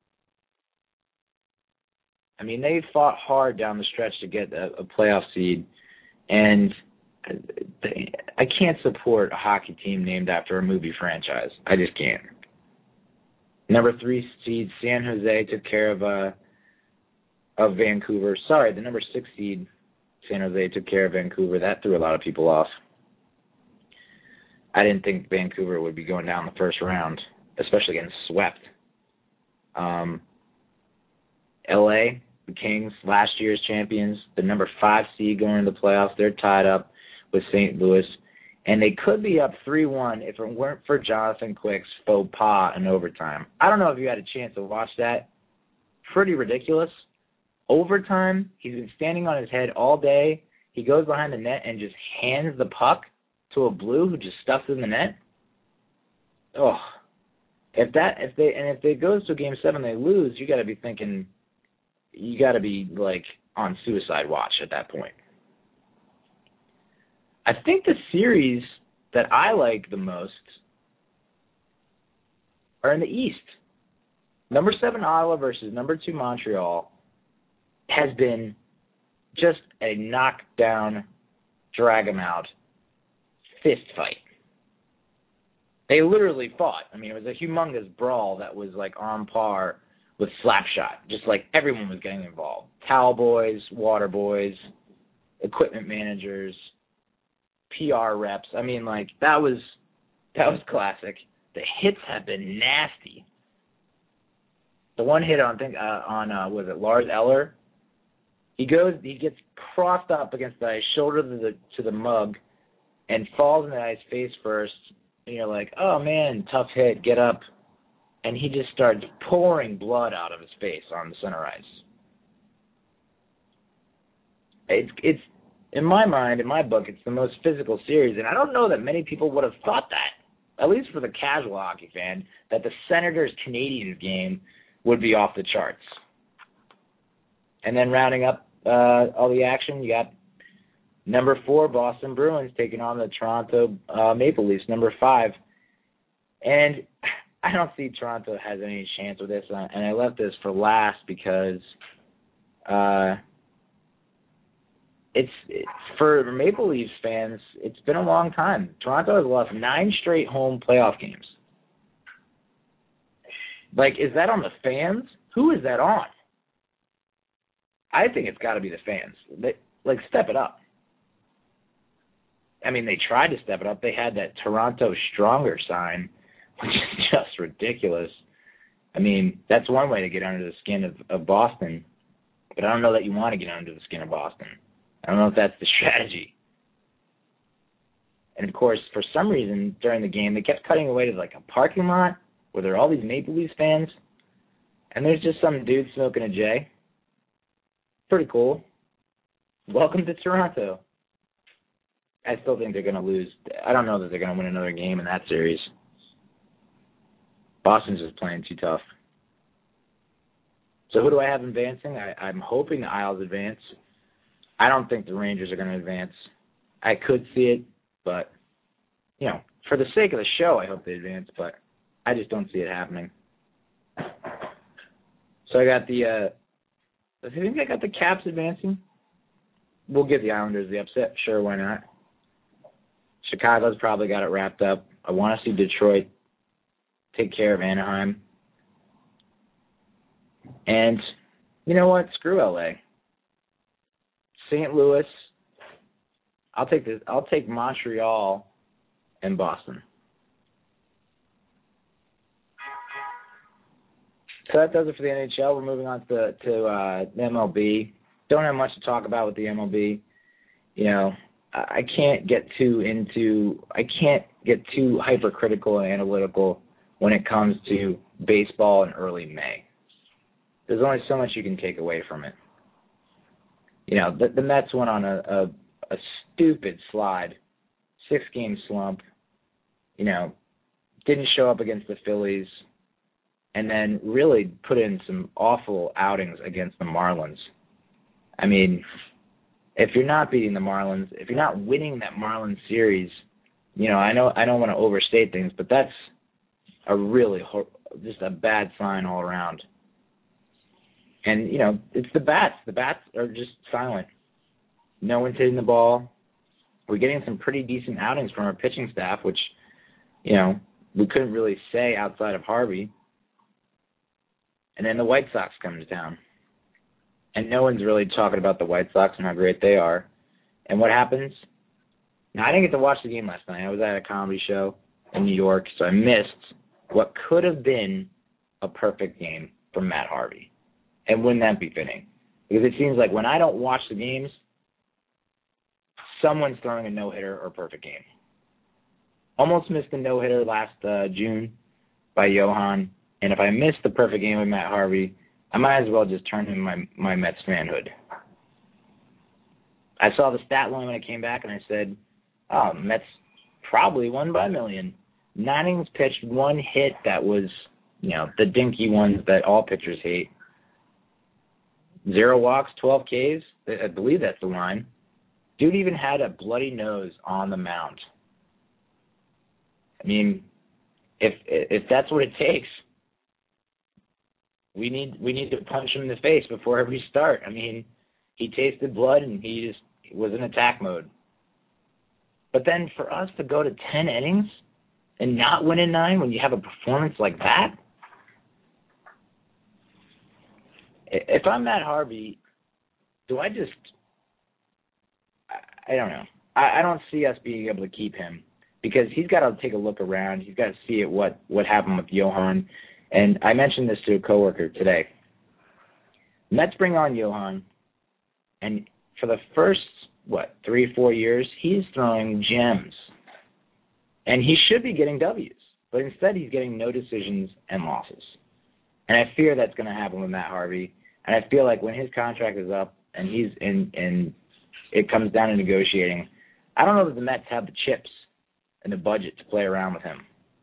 I mean, they fought hard down the stretch to get a, a playoff seed, and they, I can't support a hockey team named after a movie franchise. I just can't. Number three seed San Jose took care of uh, of Vancouver. Sorry, the number six seed San Jose took care of Vancouver. That threw a lot of people off. I didn't think Vancouver would be going down the first round, especially getting swept. Um, L A, the Kings, last year's champions, the number five seed going into the playoffs. They're tied up with Saint Louis, and they could be up three one if it weren't for Jonathan Quick's faux pas in overtime. I don't know if you had a chance to watch that. Pretty ridiculous. Overtime, he's been standing on his head all day. He goes behind the net and just hands the puck to a blue who just stuffs it in the net. Oh, if that if they and if it goes to game seven, they lose. You got to be thinking, you got to be like on suicide watch at that point. I think the series that I like the most are in the East. Number seven Ottawa versus number two Montreal has been just a knockdown, drag 'em out fist fight. They literally fought. I mean, it was a humongous brawl that was like on par with Slapshot. Just like everyone was getting involved. Towel boys, water boys, equipment managers, P R reps. I mean, like that was that was classic. The hits have been nasty. The one hit on think uh, on uh, was it Lars Eller? He goes, he gets crossed up against the ice, shoulder to the to the mug, and falls in the ice face first. And you're like, oh man, tough hit, get up. And he just starts pouring blood out of his face on the center ice. It's it's in my mind, in my book, it's the most physical series, and I don't know that many people would have thought that, at least for the casual hockey fan, that the Senators-Canadiens game would be off the charts. And then rounding up uh, all the action, you got number four, Boston Bruins, taking on the Toronto uh, Maple Leafs, number five. And I don't see Toronto has any chance with this, and I left this for last because uh, it's, it's for Maple Leafs fans, it's been a long time. Toronto has lost nine straight home playoff games. Like, is that on the fans? Who is that on? I think it's got to be the fans. They, like, step it up. I mean, they tried to step it up. They had that Toronto Stronger sign, which is just ridiculous. I mean, that's one way to get under the skin of, of Boston, but I don't know that you want to get under the skin of Boston. I don't know if that's the strategy. And, of course, for some reason during the game, they kept cutting away to, like, a parking lot where there are all these Maple Leafs fans. And there's just some dude smoking a J. Pretty cool. Welcome to Toronto. I still think they're going to lose. I don't know that they're going to win another game in that series. Boston's just playing too tough. So who do I have advancing? I, I'm hoping the Isles advance. I don't think the Rangers are going to advance. I could see it, but, you know, for the sake of the show, I hope they advance, but I just don't see it happening. So I got the, uh, I think I got the Caps advancing. We'll give the Islanders the upset. Sure, why not? Chicago's probably got it wrapped up. I want to see Detroit take care of Anaheim. And you know what? Screw L A. Saint Louis. I'll take this. I'll take Montreal and Boston. So that does it for the N H L. We're moving on to to uh, the M L B. Don't have much to talk about with the M L B. You know, I can't get too into. I can't get too hypercritical and analytical when it comes to baseball in early May. There's only so much you can take away from it. You know, the, the Mets went on a, a, a stupid slide, six-game slump, you know, didn't show up against the Phillies, and then really put in some awful outings against the Marlins. I mean, if you're not beating the Marlins, if you're not winning that Marlins series, you know, I know I don't want to overstate things, but that's a really ho- just a bad sign all around. And, you know, it's the bats. The bats are just silent. No one's hitting the ball. We're getting some pretty decent outings from our pitching staff, which, you know, we couldn't really say outside of Harvey. And then the White Sox come to town. And no one's really talking about the White Sox and how great they are. And what happens? Now, I didn't get to watch the game last night. I was at a comedy show in New York, so I missed what could have been a perfect game from Matt Harvey. And wouldn't that be fitting? Because it seems like when I don't watch the games, someone's throwing a no-hitter or perfect game. Almost missed a no-hitter last uh, June by Johan. And if I missed the perfect game with Matt Harvey, I might as well just turn in my, my Mets fanhood. I saw the stat line when it came back, and I said, oh, Mets probably won by a million. Nine innings pitched, one hit that was, you know, the dinky ones that all pitchers hate. Zero walks, twelve Ks. I believe that's the line. Dude even had a bloody nose on the mound. I mean, if if that's what it takes, we need we need to punch him in the face before every start. I mean, he tasted blood and he just was in attack mode. But then for us to go to ten innings and not win in nine when you have a performance like that, if I'm Matt Harvey, do I just – I don't know. I, I don't see us being able to keep him because he's got to take a look around. He's got to see it, what, what happened with Johan. And I mentioned this to a coworker today. Mets bring on Johan, and for the first, what, three, four years, he's throwing gems. And he should be getting W's, but instead he's getting no decisions and losses. And I fear that's going to happen with Matt Harvey. And I feel like when his contract is up and he's in, and it comes down to negotiating, I don't know that the Mets have the chips and the budget to play around with him.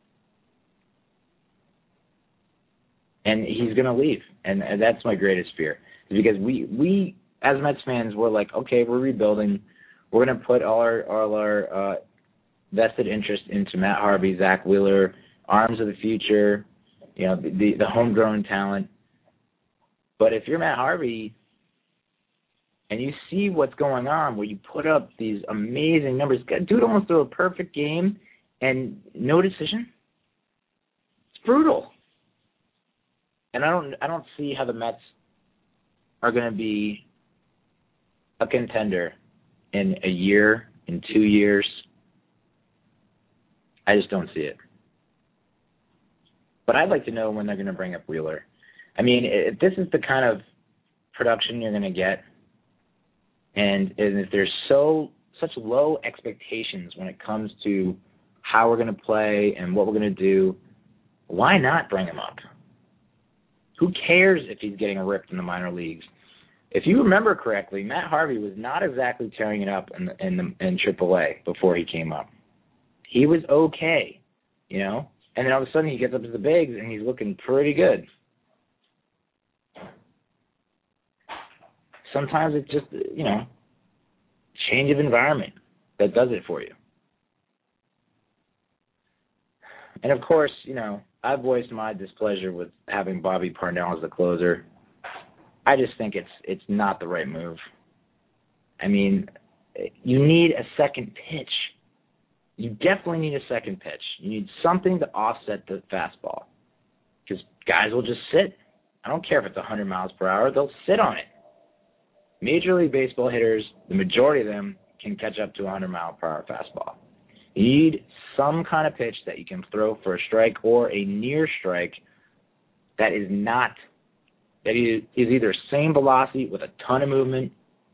And he's going to leave. And that's my greatest fear. Because we, we as Mets fans, we're like, okay, we're rebuilding. We're going to put all our, all our uh, vested interest into Matt Harvey, Zach Wheeler, arms of the future, you know, the, the homegrown talent. But if you're Matt Harvey and you see what's going on where you put up these amazing numbers, dude almost threw a perfect game and no decision, it's brutal. And I don't I don't see how the Mets are going to be a contender in a year, in two years. I just don't see it. But I'd like to know when they're going to bring up Wheeler. I mean, if this is the kind of production you're going to get, and, and if there's so such low expectations when it comes to how we're going to play and what we're going to do, why not bring him up? Who cares if he's getting ripped in the minor leagues? If you remember correctly, Matt Harvey was not exactly tearing it up in the, in the, in triple A before he came up. He was okay, you know? And then all of a sudden he gets up to the bigs and he's looking pretty good. Sometimes it's just, you know, change of environment that does it for you. And, of course, you know, I voiced my displeasure with having Bobby Parnell as the closer. I just think it's it's not the right move. I mean, you need a second pitch. You definitely need a second pitch. You need something to offset the fastball because guys will just sit. I don't care if it's one hundred miles per hour. They'll sit on it. Major League Baseball hitters, the majority of them, can catch up to a one hundred mile per hour fastball. You need some kind of pitch that you can throw for a strike or a near strike that is not, that is either same velocity with a ton of movement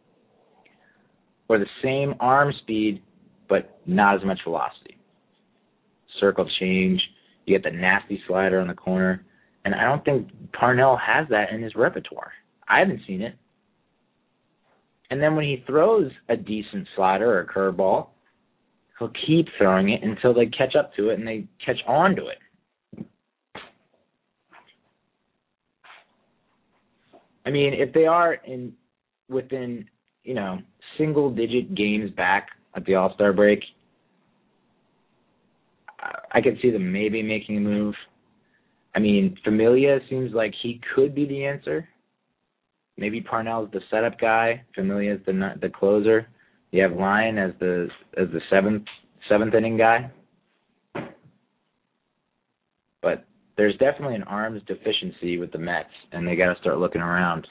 or the same arm speed but not as much velocity. Circle change, you get the nasty slider on the corner, and I don't think Parnell has that in his repertoire. I haven't seen it. And then when he throws a decent slider or a curveball, he'll keep throwing it until they catch up to it and they catch on to it. I mean, if they are in within, you know, single-digit games back at the All-Star break, I could see them maybe making a move. I mean, Familia seems like he could be the answer. Maybe Parnell's the setup guy. Familia's the the closer. You have Lyon as the as the seventh seventh inning guy. But there's definitely an arms deficiency with the Mets, and they got to start looking around.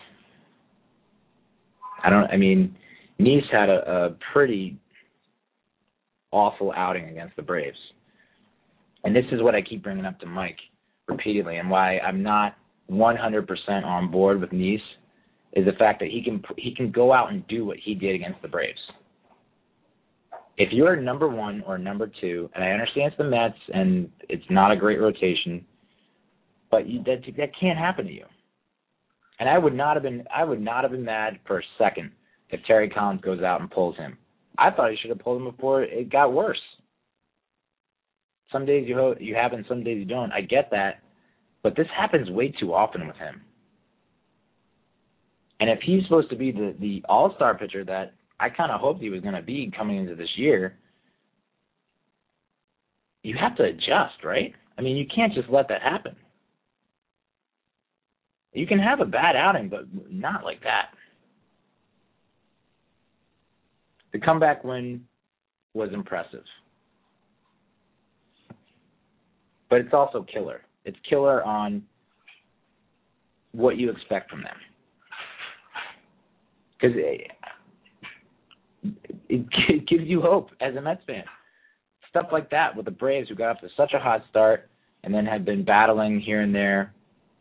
I don't. I mean, Nice had a, a pretty awful outing against the Braves, and this is what I keep bringing up to Mike repeatedly, and why I'm not one hundred percent on board with Nice is the fact that he can he can go out and do what he did against the Braves. If you're number one or number two, and I understand it's the Mets and it's not a great rotation, but you, that that can't happen to you. And I would not have been I would not have been mad for a second if Terry Collins goes out and pulls him. I thought he should have pulled him before it got worse. Some days you ho- you have and some days you don't. I get that, but this happens way too often with him. And if he's supposed to be the, the all-star pitcher that I kind of hoped he was going to be coming into this year, you have to adjust, right? I mean, you can't just let that happen. You can have a bad outing, but not like that. The comeback win was impressive. But it's also killer. It's killer on what you expect from them. Because it, it, it gives you hope as a Mets fan. Stuff like that with the Braves, who got off to such a hot start and then had been battling here and there.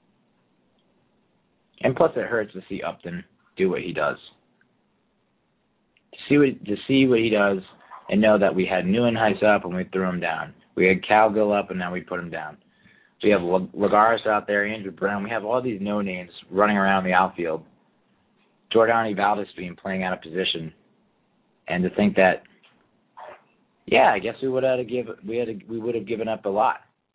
And plus it hurts to see Upton do what he does. To see what, to see what he does and know that we had Neuenhuis up and we threw him down. We had Calgill up and now we put him down. We have Lagares out there, Andrew Brown. We have all these no-names running around the outfield. Jordani Valdez being playing out of position. And to think that, yeah, I guess we would have to give we had to, we would have given up a lot.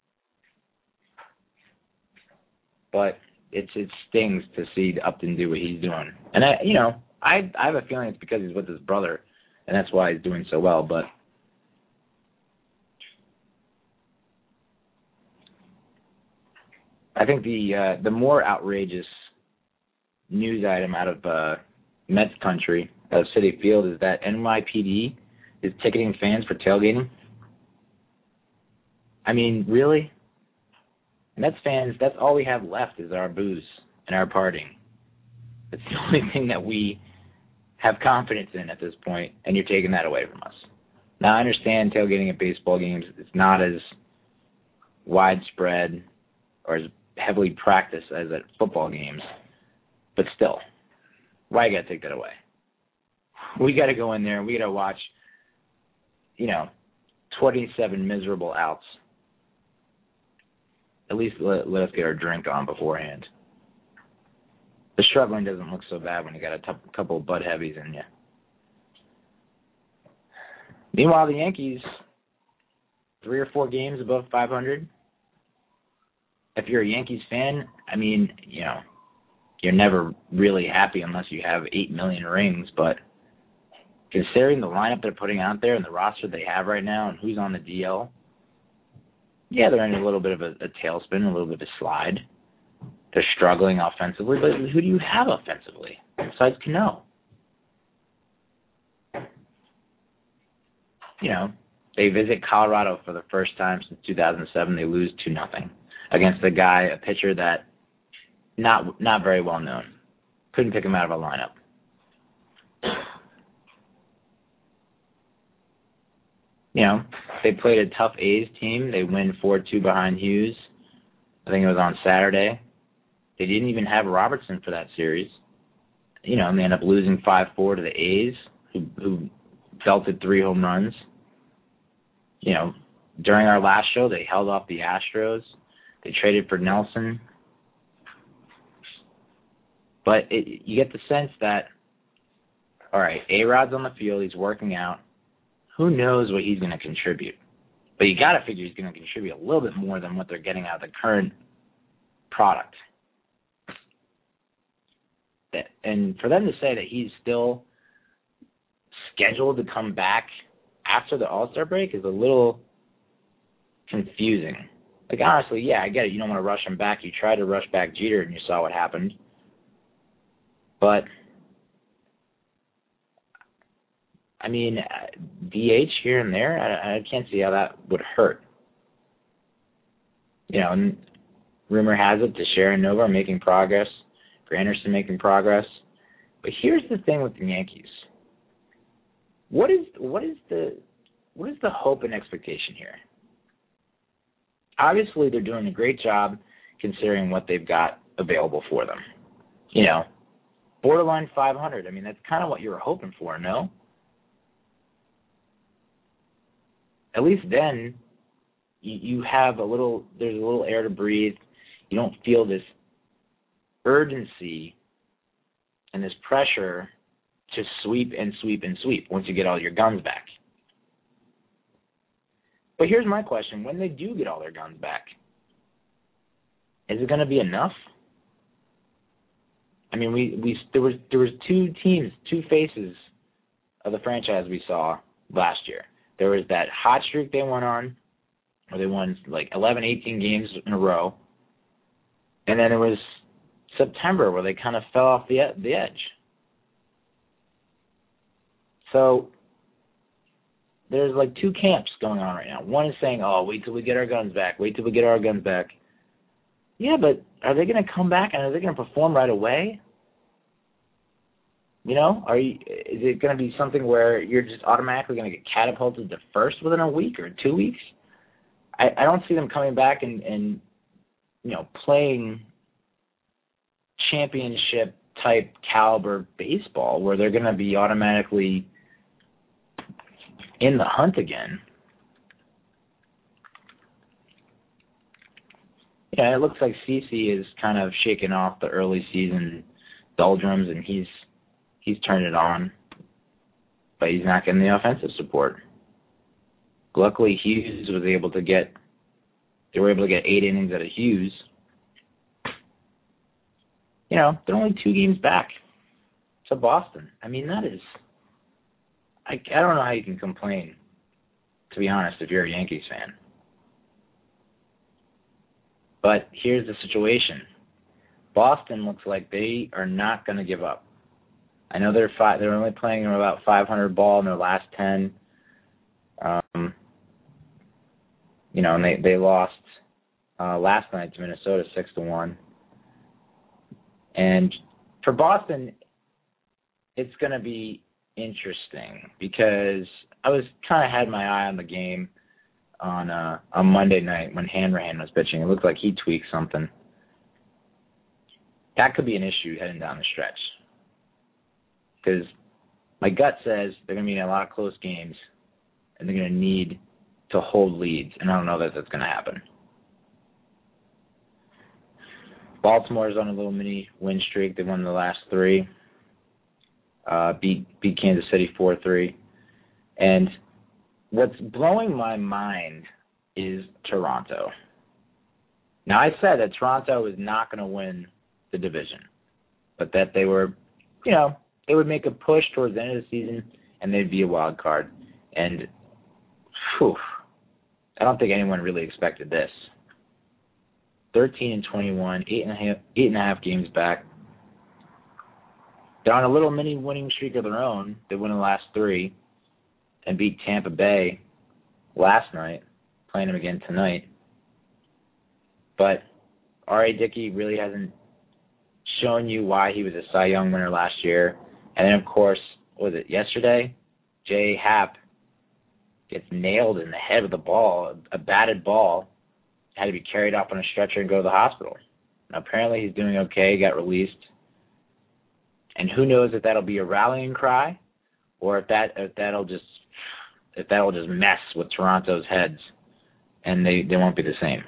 But it's it stings to see Upton do what he's doing. And I you know, I I have a feeling it's because he's with his brother and that's why he's doing so well, but I think the uh, the more outrageous news item out of uh, Mets country, out of Citi Field, is that N Y P D is ticketing fans for tailgating. I mean, really? Mets fans, that's all we have left is our booze and our partying. It's the only thing that we have confidence in at this point, and you're taking that away from us. Now, I understand tailgating at baseball games, it's not as widespread or as heavily practiced as at football games. But still, why you got to take that away? We got to go in there and we got to watch, you know, twenty-seven miserable outs. At least let, let us get our drink on beforehand. struggling doesn't look so bad when you got a t- couple of butt heavies in you. Meanwhile, the Yankees, three or four games above five hundred. If you're a Yankees fan, I mean, you know, you're never really happy unless you have eight million rings, but considering the lineup they're putting out there and the roster they have right now and who's on the D L, yeah, they're in a little bit of a, a tailspin, a little bit of a slide. They're struggling offensively, but who do you have offensively besides Cano? You know, they visit Colorado for the first time since two thousand seven. They lose two nothing against a guy, a pitcher that not not very well known. Couldn't pick him out of a lineup. You know, they played a tough A's team. They win four two behind Hughes. I think it was on Saturday. They didn't even have Robertson for that series. You know, and they end up losing five four to the A's, who, who belted three home runs. You know, during our last show, they held off the Astros. They traded for Nelson. But it, you get the sense that, all right, A-Rod's on the field. He's working out. Who knows what he's going to contribute? But you got to figure he's going to contribute a little bit more than what they're getting out of the current product. And for them to say that he's still scheduled to come back after the All-Star break is a little confusing. Like, honestly, yeah, I get it. You don't want to rush him back. You tried to rush back Jeter, and you saw what happened. But, I mean, D H here and there, I, I can't see how that would hurt. You know, and rumor has it Teixeira and Nova are making progress. Granderson making progress. But here's the thing with the Yankees. What is what is the what is the hope and expectation here? Obviously, they're doing a great job considering what they've got available for them. You know, borderline five hundred. I mean, that's kind of what you were hoping for, no? At least then, you, you have a little. There's a little air to breathe. You don't feel this urgency and this pressure to sweep and sweep and sweep once you get all your guns back. But here's my question. When they do get all their guns back, is it going to be enough? I mean, we, we there was there was two teams, two faces of the franchise we saw last year. There was that hot streak they went on, where they won like eleven, eighteen games in a row. And then it was September where they kind of fell off the the edge. So there's like two camps going on right now. One is saying, oh, wait till we get our guns back. Wait till we get our guns back. Yeah, but are they going to come back and are they going to perform right away? You know, are you, is it going to be something where you're just automatically going to get catapulted to first within a week or two weeks? I, I don't see them coming back and, and, you know, playing championship-type caliber baseball where they're going to be automatically in the hunt again. Yeah, it looks like CeCe is kind of shaking off the early season doldrums, and he's he's turned it on, but he's not getting the offensive support. Luckily, Hughes was able to get they were able to get eight innings out of Hughes. You know, they're only two games back to Boston. I mean, that is I I don't know how you can complain, to be honest, if you're a Yankees fan. But here's the situation. Boston looks like they are not going to give up. I know they're five, they're only playing about five hundred ball in their last ten. Um, you know, and they, they lost uh, last night to Minnesota six to one. And for Boston, it's going to be interesting because I was kind of had my eye on the game on uh, on Monday night when Hanrahan was pitching. It looked like he tweaked something. That could be an issue heading down the stretch. Because my gut says they're going to be in a lot of close games, and they're going to need to hold leads, and I don't know that that's going to happen. Baltimore's on a little mini win streak. They won the last three. Uh, beat beat Kansas City four three. And what's blowing my mind is Toronto. Now, I said that Toronto was not going to win the division, but that they were, you know, they would make a push towards the end of the season and they'd be a wild card. And, whew, I don't think anyone really expected this. thirteen and twenty-one, eight and a half, eight and a half games back. They're on a little mini winning streak of their own. They won the last three and beat Tampa Bay last night, playing them again tonight. But R A. Dickey really hasn't shown you why he was a Cy Young winner last year. And then, of course, what was it, yesterday? J A. Happ gets nailed in the head with a ball, a batted ball, had to be carried off on a stretcher and go to the hospital. Now, apparently he's doing okay, got released. And who knows if that'll be a rallying cry or if that if that'll just if that'll just mess with Toronto's heads and they, they won't be the same.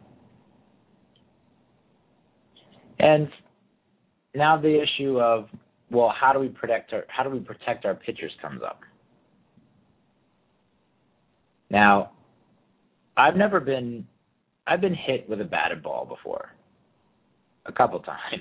And now the issue of, well, how do we protect our how do we protect our pitchers comes up. Now, I've never been I've been hit with a batted ball before. A couple times.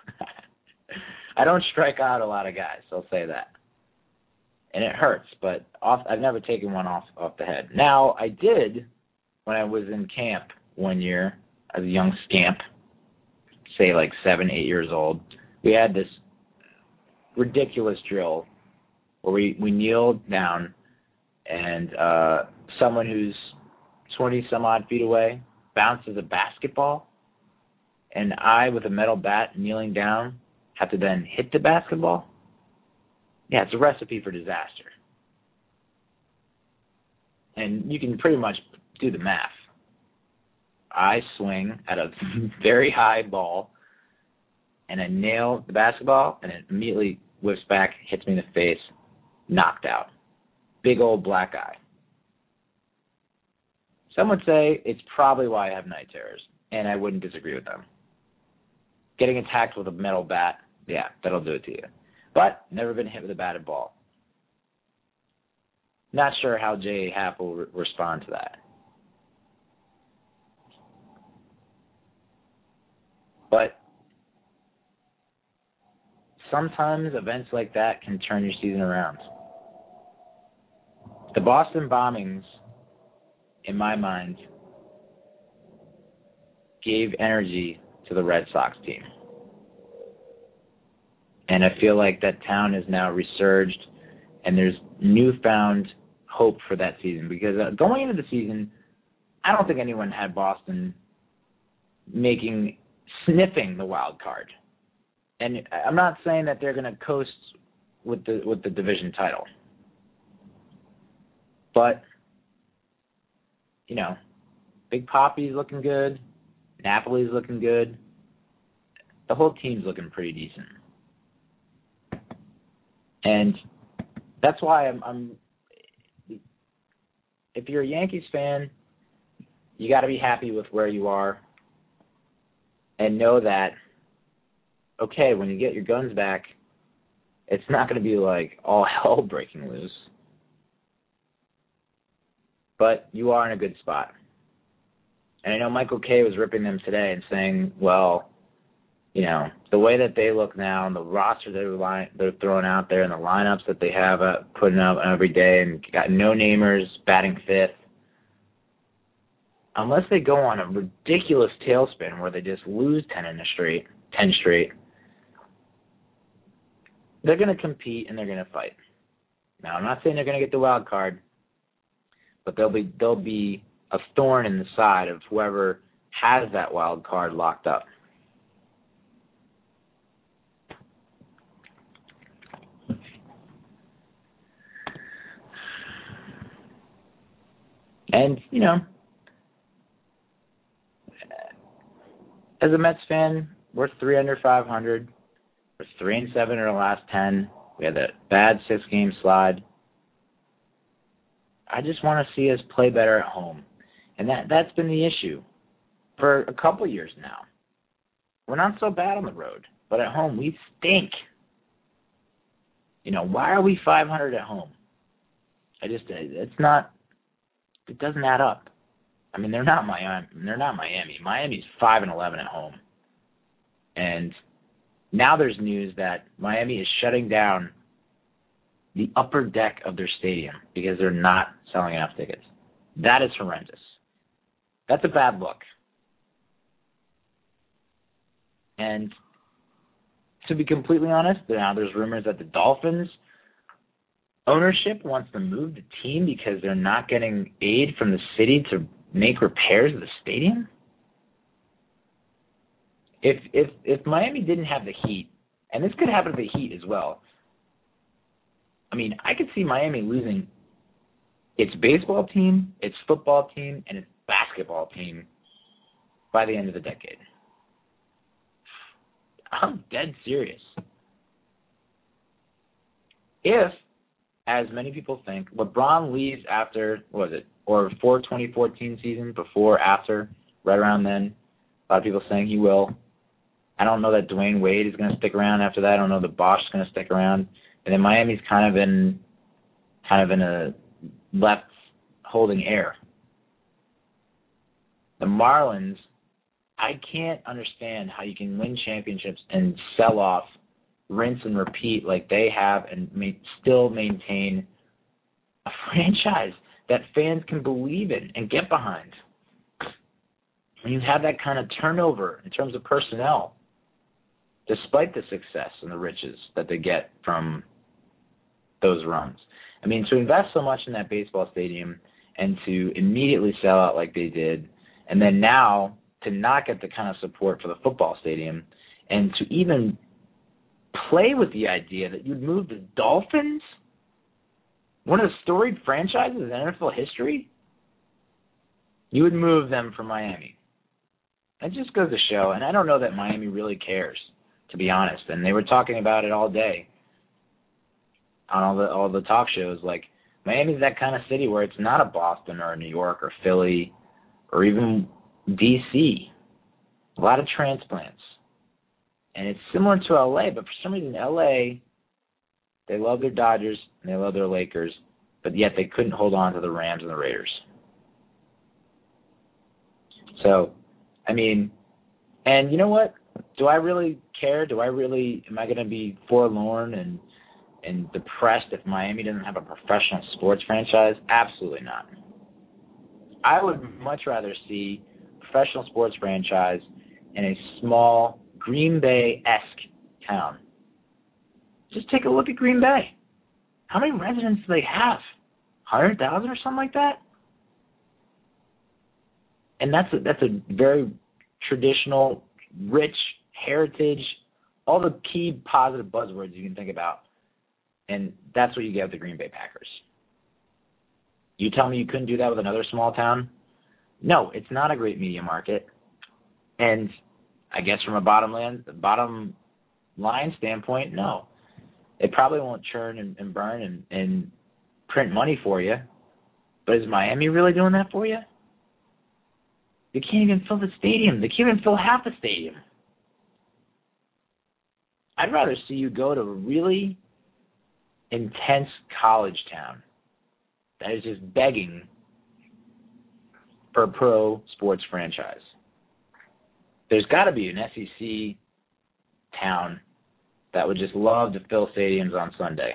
I don't strike out a lot of guys, I'll say that. And it hurts, but off, I've never taken one off, off the head. Now, I did when I was in camp one year as a young scamp, say like seven, eight years old. We had this ridiculous drill where we, we kneeled down and uh, someone who's twenty some odd feet away bounces a basketball, and I, with a metal bat kneeling down, have to then hit the basketball. Yeah, it's a recipe for disaster. And you can pretty much do the math. I swing at a very high ball, and I nail the basketball, and it immediately whips back, hits me in the face, knocked out. Big old black eye. Some would say it's probably why I have night terrors, and I wouldn't disagree with them. Getting attacked with a metal bat, yeah, that'll do it to you. But never been hit with a batted ball. Not sure how J A. Happ will re- respond to that. But sometimes events like that can turn your season around. The Boston bombings, in my mind, gave energy to the Red Sox team. And I feel like that town is now resurged, and there's newfound hope for that season. Because uh, going into the season, I don't think anyone had Boston making, sniffing the wild card. And I'm not saying that they're going to coast with the with the division title. But, you know, Big Papi's looking good. Napoli's looking good. The whole team's looking pretty decent. And that's why I'm, I'm if you're a Yankees fan, you got to be happy with where you are and know that, okay, when you get your guns back, it's not going to be like all hell breaking loose. But you are in a good spot. And I know Michael Kay was ripping them today and saying, well, you know, the way that they look now and the roster they're, line, they're throwing out there and the lineups that they have uh, putting up every day and got no-namers batting fifth, unless they go on a ridiculous tailspin where they just lose ten in a straight, ten straight, they're going to compete and they're going to fight. Now, I'm not saying they're going to get the wild card, but they'll be they'll be a thorn in the side of whoever has that wild card locked up. And, you know, as a Mets fan, we're three under five hundred. We're three and seven in our last ten. We had that bad six-game slide. I just want to see us play better at home. And that, that's been the issue for a couple years now. we're not so bad on the road, but at home we stink. You know, why are we five hundred at home? I just, it's not, it doesn't add up. I mean, they're not Miami. They're not Miami. Miami's five and eleven at home, and now there's news that Miami is shutting down the upper deck of their stadium because they're not selling enough tickets. That is horrendous. That's a bad look. And to be completely honest, now there's rumors that the Dolphins ownership wants to move the team because they're not getting aid from the city to make repairs of the stadium. If if if Miami didn't have the Heat, and this could happen to the Heat as well, I mean, I could see Miami losing its baseball team, its football team, and its basketball team by the end of the decade. I'm dead serious. If, as many people think, LeBron leaves after, what was it, or before twenty fourteen season, before, after, right around then, a lot of people saying he will. I don't know that Dwayne Wade is going to stick around after that. I don't know that Bosh is going to stick around. And then Miami's kind of in, kind of in a left holding air. The Marlins, I can't understand how you can win championships and sell off, rinse and repeat like they have, and may, still maintain a franchise that fans can believe in and get behind. When you have that kind of turnover in terms of personnel, despite the success and the riches that they get from those runs. I mean, to invest so much in that baseball stadium and to immediately sell out like they did, and then now to not get the kind of support for the football stadium, and to even play with the idea that you'd move the Dolphins, one of the storied franchises in N F L history, you would move them from Miami. It just goes to show, and I don't know that Miami really cares, to be honest. And they were talking about it all day on all the all the talk shows. Like, Miami's that kind of city where it's not a Boston or a New York or Philly or even D C. A lot of transplants. And it's similar to L A, but for some reason L A, they love their Dodgers and they love their Lakers, but yet they couldn't hold on to the Rams and the Raiders. So, I mean, and you know what? Do I really care? Do I really, am I going to be forlorn and and depressed if Miami doesn't have a professional sports franchise? Absolutely not. I would much rather see a professional sports franchise in a small Green Bay-esque town. Just take a look at Green Bay. How many residents do they have? one hundred thousand or something like that? And that's a, that's a very traditional, rich heritage, all the key positive buzzwords you can think about. And that's what you get with the Green Bay Packers. You tell me you couldn't do that with another small town? No, it's not a great media market. And I guess from a bottom line, bottom line standpoint, no. It probably won't churn and, and burn and, and print money for you. But is Miami really doing that for you? They can't even fill the stadium. They can't even fill half the stadium. I'd rather see you go to a really intense college town that is just begging for a pro sports franchise. There's got to be an S E C town that would just love to fill stadiums on Sunday.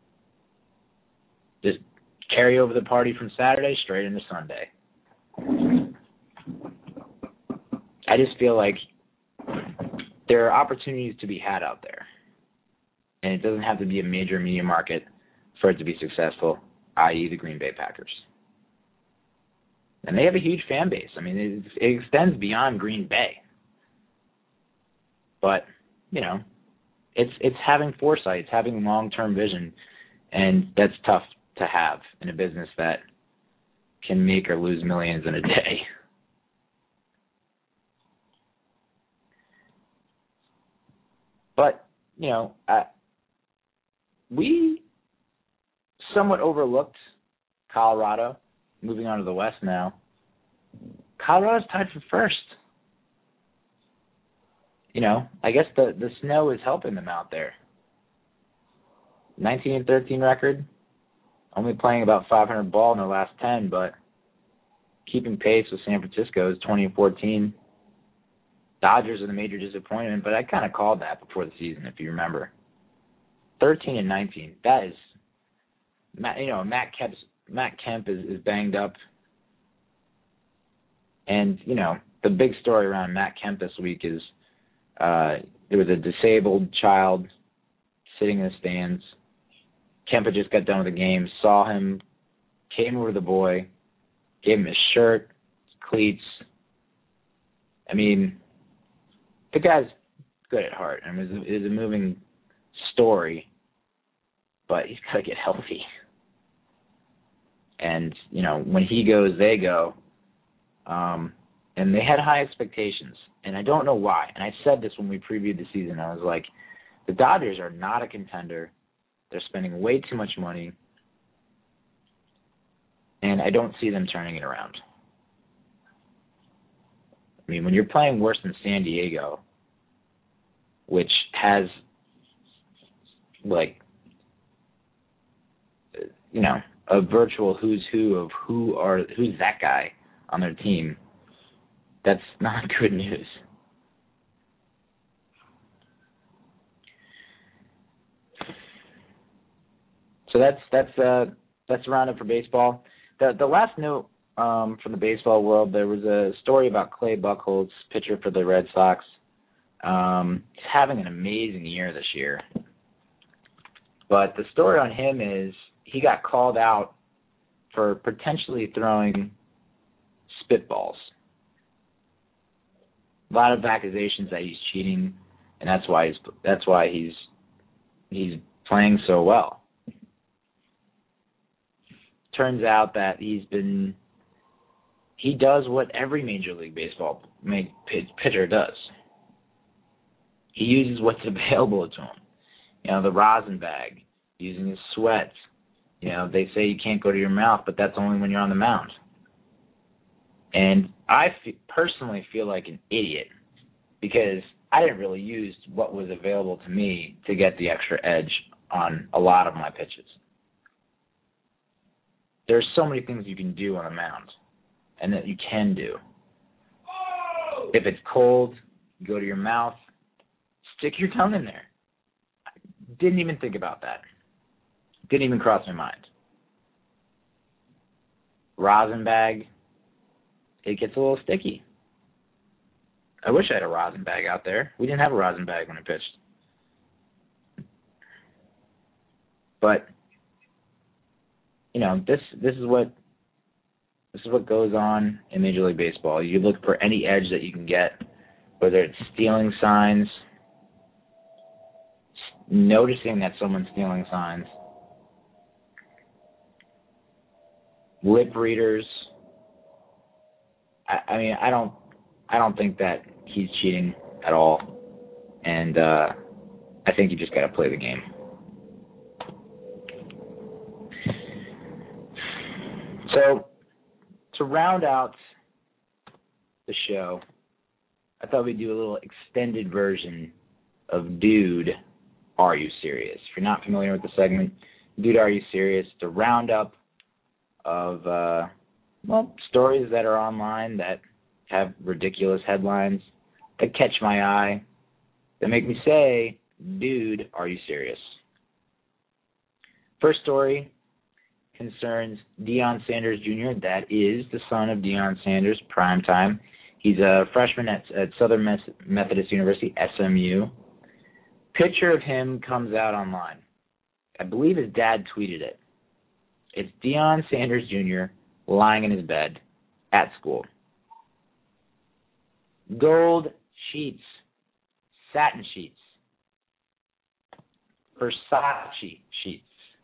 Just carry over the party from Saturday straight into Sunday. I just feel like there are opportunities to be had out there. And it doesn't have to be a major media market for it to be successful, that is the Green Bay Packers. And they have a huge fan base. I mean, it, it extends beyond Green Bay. But, you know, it's it's having foresight, it's having long-term vision, and that's tough to have in a business that can make or lose millions in a day. But, you know, uh, we somewhat overlooked Colorado. Moving on to the West now. Colorado's tied for first you know, I guess the, the snow is helping them out there. nineteen and thirteen record, only playing about five hundred ball in their last ten, but keeping pace with San Francisco's twenty and fourteen. Dodgers are the major disappointment, but I kind of called that before the season, if you remember. thirteen and nineteen. That is, you know, Matt Kemp's, Matt Kemp is, is banged up. And, you know, the big story around Matt Kemp this week is uh, there was a disabled child sitting in the stands. Kemp had just got done with the game, saw him, came over to the boy, gave him his shirt, his cleats. I mean, the guy's good at heart. I mean, it's a, it's a moving story, but he's got to get healthy. And, you know, when he goes, they go. Um, and they had high expectations, and I don't know why. And I said this when we previewed the season. I was like, the Dodgers are not a contender. They're spending way too much money, and I don't see them turning it around. I mean, when you're playing worse than San Diego, which has, like, you know, a virtual who's who of who are who's that guy on their team, that's not good news. So that's that's uh that's a roundup for baseball. The the last note um, from the baseball world, there was a story about Clay Buchholz, pitcher for the Red Sox. Um, he's having an amazing year this year, but the story on him is he got called out for potentially throwing spitballs. A lot of accusations that he's cheating, and that's why he's that's why he's he's playing so well. Turns out that he's been he does what every Major League Baseball pitcher does. He uses what's available to him. You know, the rosin bag, using his sweat. You know, they say you can't go to your mouth, but that's only when you're on the mound. And I f- personally feel like an idiot because I didn't really use what was available to me to get the extra edge on a lot of my pitches. There's so many things you can do on a mound and that you can do. If it's cold, go to your mouth, stick your tongue in there. I didn't even think about that. Didn't even cross my mind. Rosin bag, it gets a little sticky. I wish I had a rosin bag out there. We didn't have a rosin bag when I pitched. But you know, this this is what this is what goes on in Major League Baseball. You look for any edge that you can get, whether it's stealing signs, noticing that someone's stealing signs, lip readers. I, I mean, I don't, I don't think that he's cheating at all, and uh, I think you just got to play the game. So, to round out the show, I thought we'd do a little extended version of Dude, Are You Serious? If you're not familiar with the segment, Dude, Are You Serious? It's a roundup of, uh, well, stories that are online that have ridiculous headlines, that catch my eye, that make me say, Dude, are you serious? First story concerns Deion Sanders Junior That is the son of Deion Sanders, primetime. He's a freshman at, at Southern Methodist University, S M U. Picture of him comes out online. I believe his dad tweeted it. It's Deion Sanders Junior lying in his bed at school. Gold sheets, satin sheets, Versace sheets.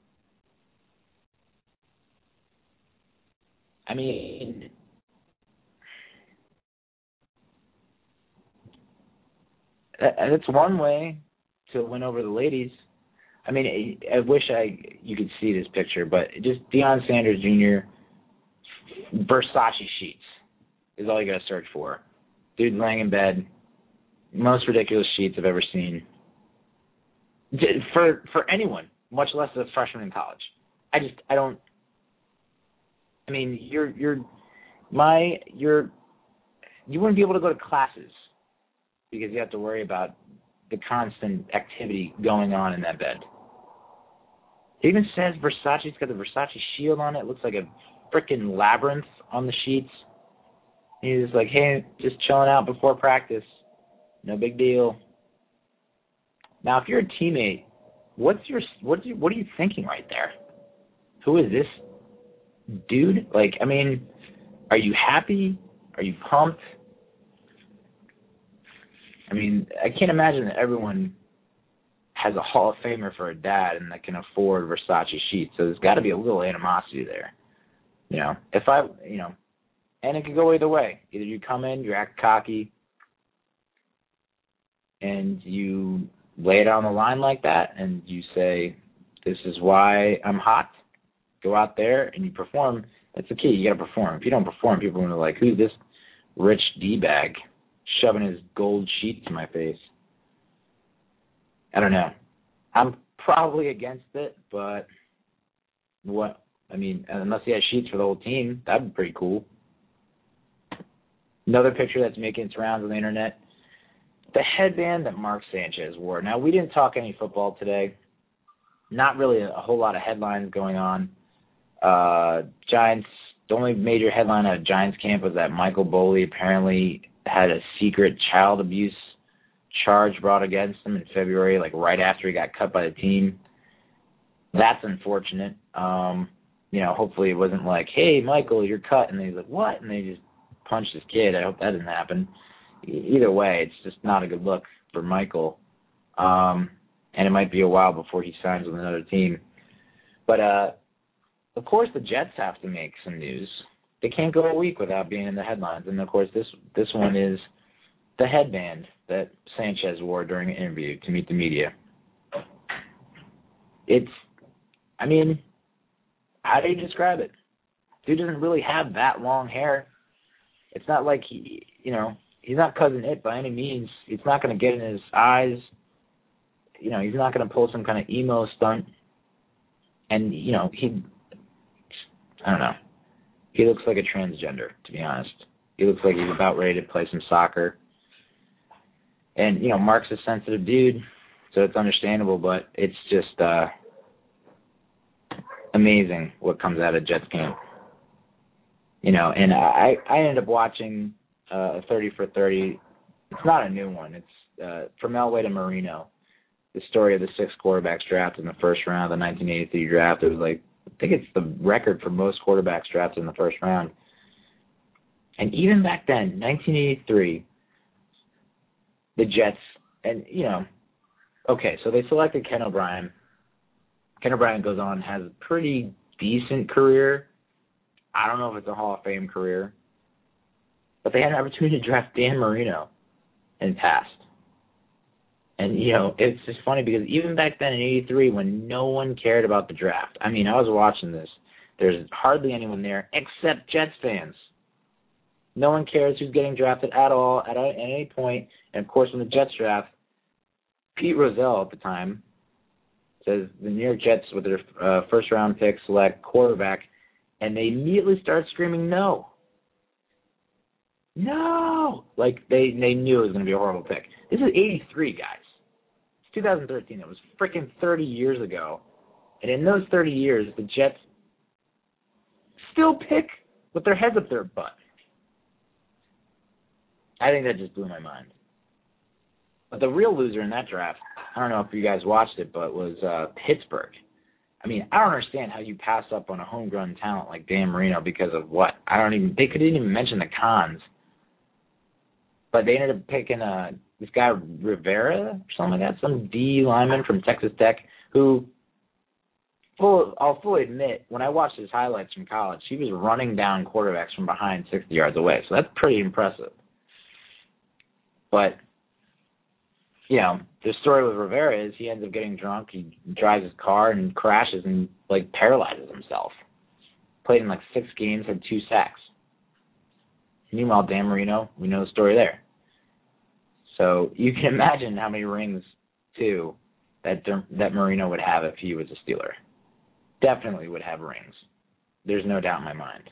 I mean, that's one way to win over the ladies. I mean, I wish I you could see this picture, but just Deion Sanders Junior Versace sheets is all you got to search for. Dude's laying in bed, most ridiculous sheets I've ever seen. For for anyone, much less a freshman in college. I just I don't. I mean, you're you're my you're you wouldn't be able to go to classes because you have to worry about the constant activity going on in that bed. It even says Versace's got the Versace shield on it. It looks like a freaking labyrinth on the sheets. He's like, hey, just chilling out before practice. No big deal. Now, if you're a teammate, what's your what you, what are you thinking right there? Who is this dude? Like, I mean, are you happy? Are you pumped? I mean, I can't imagine that everyone has a Hall of Famer for a dad and that can afford Versace sheets. So there's got to be a little animosity there. You know, if I, you know, and it could go either way. Either you come in, you act cocky, and you lay it on the line like that, and you say, this is why I'm hot. Go out there and you perform. That's the key. You got to perform. If you don't perform, people are going to be like, who's this rich D-bag shoving his gold sheet to my face? I don't know. I'm probably against it, but what? I mean, unless he has sheets for the whole team, that would be pretty cool. Another picture that's making its rounds on the internet, the headband that Mark Sanchez wore. Now, we didn't talk any football today. Not really a whole lot of headlines going on. Uh, Giants, the only major headline at Giants camp was that Michael Boley apparently had a secret child abuse charge brought against him in February, like right after he got cut by the team. That's unfortunate. Um, you know, hopefully it wasn't like, hey, Michael, you're cut. And he's like, what? And they just punched his kid. I hope that didn't happen. Either way, it's just not a good look for Michael. Um, and it might be a while before he signs with another team. But, uh, of course, the Jets have to make some news. They can't go a week without being in the headlines. And, of course, this this one is the headband that Sanchez wore during an interview to meet the media. It's, I mean, how do you describe it? Dude doesn't really have that long hair. It's not like he, you know, he's not Cousin It by any means. It's not going to get in his eyes. You know, he's not going to pull some kind of emo stunt. And, you know, he, I don't know. He looks like a transgender, to be honest. He looks like he's about ready to play some soccer. And, you know, Mark's a sensitive dude, so it's understandable, but it's just uh, amazing what comes out of Jets camp. You know, and I, I ended up watching uh, thirty for thirty. It's not a new one. It's uh, from Elway to Marino, the story of the six quarterbacks drafted in the first round of the nineteen eighty-three draft. It was like, I think it's the record for most quarterbacks drafted in the first round. And even back then, nineteen eighty-three, the Jets, and, you know, okay, so they selected Ken O'Brien. Ken O'Brien goes on, has a pretty decent career. I don't know if it's a Hall of Fame career. But they had an opportunity to draft Dan Marino and passed. And, you know, it's just funny because even back then in eighty-three, when no one cared about the draft, I mean, I was watching this. There's hardly anyone there except Jets fans. No one cares who's getting drafted at all at any point. And, of course, when the Jets draft, Pete Rozelle at the time says the New York Jets, with their uh, first-round pick, select quarterback, and they immediately start screaming no. No! Like, they, they knew it was going to be a horrible pick. This is eighty-three, guys. It's two thousand thirteen. It was freaking thirty years ago. And in those thirty years, the Jets still pick with their heads up their butt. I think that just blew my mind. But the real loser in that draft, I don't know if you guys watched it, but was uh, Pittsburgh. I mean, I don't understand how you pass up on a homegrown talent like Dan Marino because of what? I don't even, they couldn't even mention the cons. But they ended up picking uh, this guy Rivera or something like that, some D lineman from Texas Tech who, full, I'll fully admit, when I watched his highlights from college, he was running down quarterbacks from behind sixty yards away. So that's pretty impressive. But, you know, the story with Rivera is he ends up getting drunk, he drives his car and crashes and, like, paralyzes himself. Played in, like, six games, had two sacks. Meanwhile, Dan Marino, we know the story there. So you can imagine how many rings, too, that that Marino would have if he was a Steeler. Definitely would have rings. There's no doubt in my mind.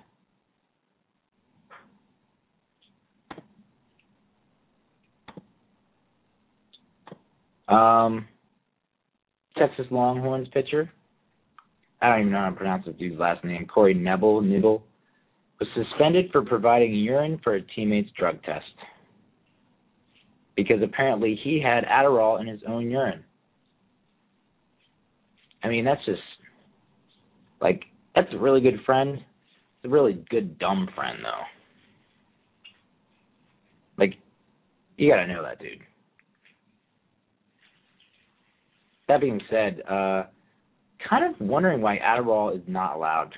Um, Texas Longhorns pitcher, I don't even know how to pronounce this dude's last name, Corey Nebel, Nibble, was suspended for providing urine for a teammate's drug test because apparently he had Adderall in his own urine. I mean, that's just, like, that's a really good friend. It's a really good dumb friend, though. Like, you gotta know that dude. That being said, uh, kind of wondering why Adderall is not allowed.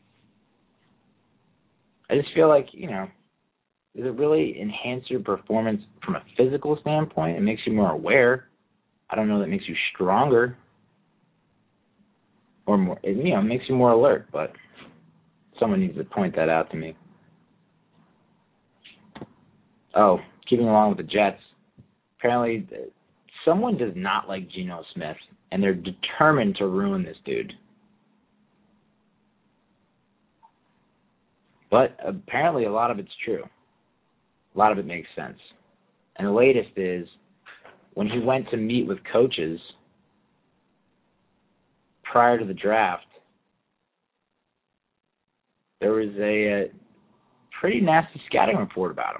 I just feel like, you know, does it really enhance your performance from a physical standpoint? It makes you more aware. I don't know that it makes you stronger or more, you know, it makes you more alert, but someone needs to point that out to me. Oh, keeping along with the Jets, apparently someone does not like Geno Smith, and they're determined to ruin this dude. But apparently a lot of it's true. A lot of it makes sense. And the latest is when he went to meet with coaches prior to the draft, there was a, a pretty nasty scouting report about him.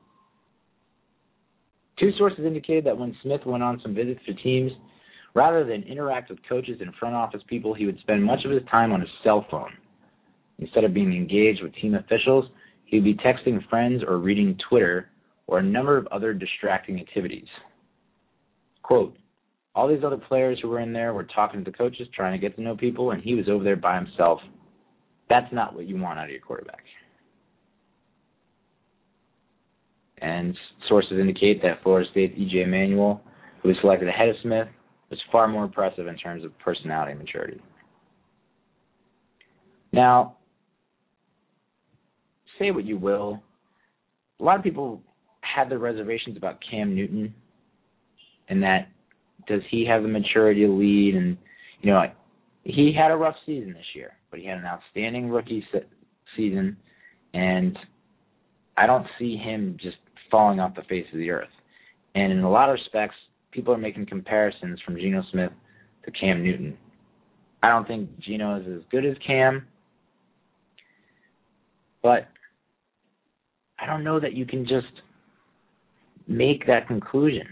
Two sources indicated that when Smith went on some visits to teams, rather than interact with coaches and front office people, he would spend much of his time on his cell phone. Instead of being engaged with team officials, he would be texting friends or reading Twitter or a number of other distracting activities. Quote, all these other players who were in there were talking to the coaches, trying to get to know people, and he was over there by himself. That's not what you want out of your quarterback. And sources indicate that Florida State's E J Manuel, who was selected ahead of Smith, was far more impressive in terms of personality and maturity. Now, say what you will, a lot of people had their reservations about Cam Newton and that does he have the maturity to lead? And, you know, he had a rough season this year, but he had an outstanding rookie se- season, and I don't see him just falling off the face of the earth. And in a lot of respects, people are making comparisons from Geno Smith to Cam Newton. I don't think Geno is as good as Cam, but I don't know that you can just make that conclusion.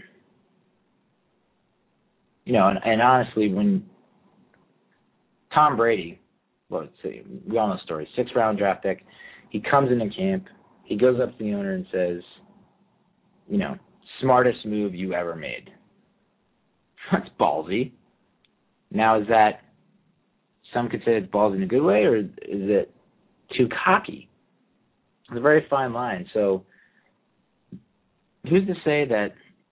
You know, and, and honestly, when Tom Brady, well, let's see, we all know the story, six-round draft pick, he comes into camp, he goes up to the owner and says, you know, smartest move you ever made. That's ballsy. Now, is that, some could say it's ballsy in a good way, or is it too cocky? It's a very fine line. So, who's to say that,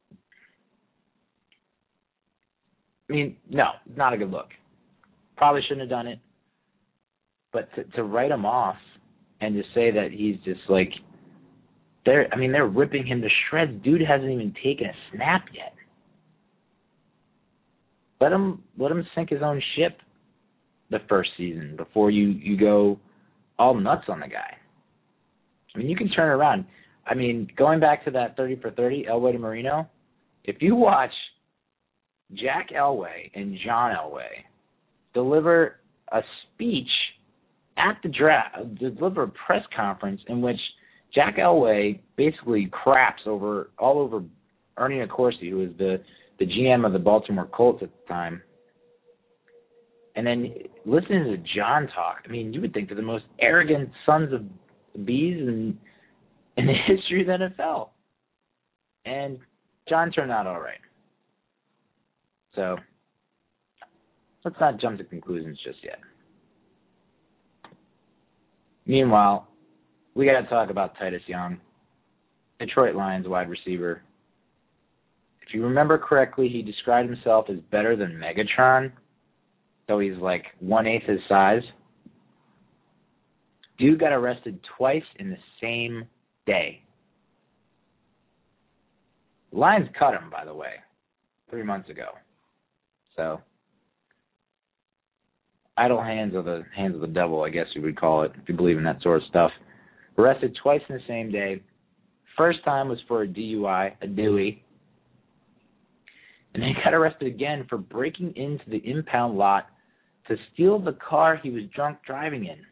I mean, no, not a good look. Probably shouldn't have done it. But to, to write him off and to say that he's just like, they're, I mean, they're ripping him to shreds. Dude hasn't even taken a snap yet. Let him let him sink his own ship the first season before you, you go all nuts on the guy. I mean, you can turn it around. I mean, going back to that thirty for thirty, Elway to Marino, if you watch Jack Elway and John Elway deliver a speech at the draft, deliver a press conference in which Jack Elway basically craps over all over Ernie Accorsi, who was the, the G M of the Baltimore Colts at the time. And then listening to John talk, I mean, you would think they're the most arrogant sons of bees in, in the history of the N F L. And John turned out all right. So let's not jump to conclusions just yet. Meanwhile, we got to talk about Titus Young, Detroit Lions wide receiver. If you remember correctly, he described himself as better than Megatron, though he's like one-eighth his size. Dude got arrested twice in the same day. Lions cut him, by the way, three months ago. So, idle hands are the hands of the devil, I guess you would call it, if you believe in that sort of stuff. Arrested twice in the same day. First time was for a D U I, a Dewey. And then he got arrested again for breaking into the impound lot to steal the car he was drunk driving in.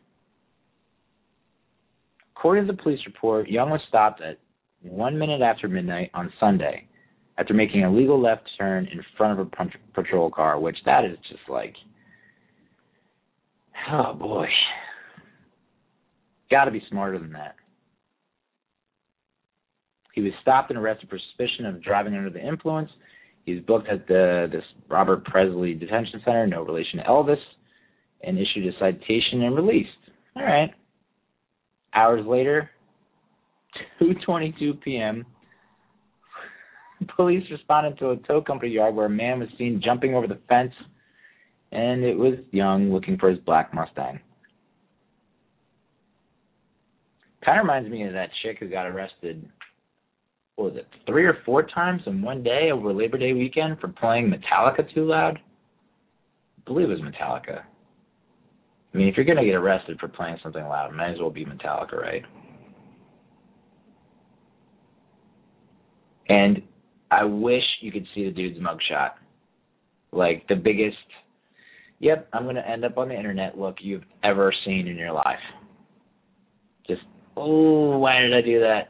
According to the police report, Young was stopped at one minute after midnight on Sunday after making a legal left turn in front of a patrol car, which that is just like, oh boy. Got to be smarter than that. He was stopped and arrested for suspicion of driving under the influence. He was booked at the this Robert Presley Detention Center, no relation to Elvis, and issued a citation and released. All right. Hours later, two twenty-two p.m., police responded to a tow company yard where a man was seen jumping over the fence, and it was Young looking for his black Mustang. Kind of reminds me of that chick who got arrested, what was it, three or four times in one day over Labor Day weekend for playing Metallica too loud? I believe it was Metallica. I mean, if you're going to get arrested for playing something loud, it might as well be Metallica, right? And I wish you could see the dude's mugshot. Like, the biggest, yep, I'm going to end up on the internet look you've ever seen in your life. Just, oh, why did I do that?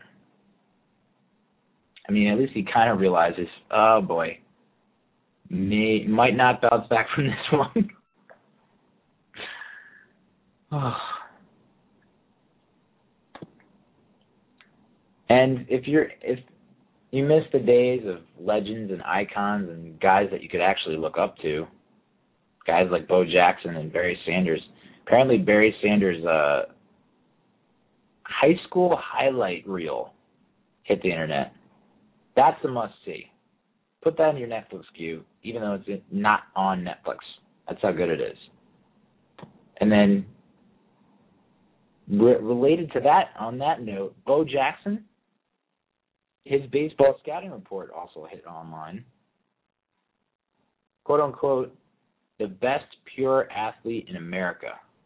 I mean, at least he kind of realizes, oh, boy, may, might not bounce back from this one. Oh. And if you're if you miss the days of legends and icons and guys that you could actually look up to, guys like Bo Jackson and Barry Sanders. Apparently, Barry Sanders' uh, high school highlight reel hit the internet. That's a must-see. Put that in your Netflix queue, even though it's not on Netflix. That's how good it is. And then, re- related to that, on that note, Bo Jackson, his baseball scouting report also hit online. Quote-unquote, the best pure athlete in America.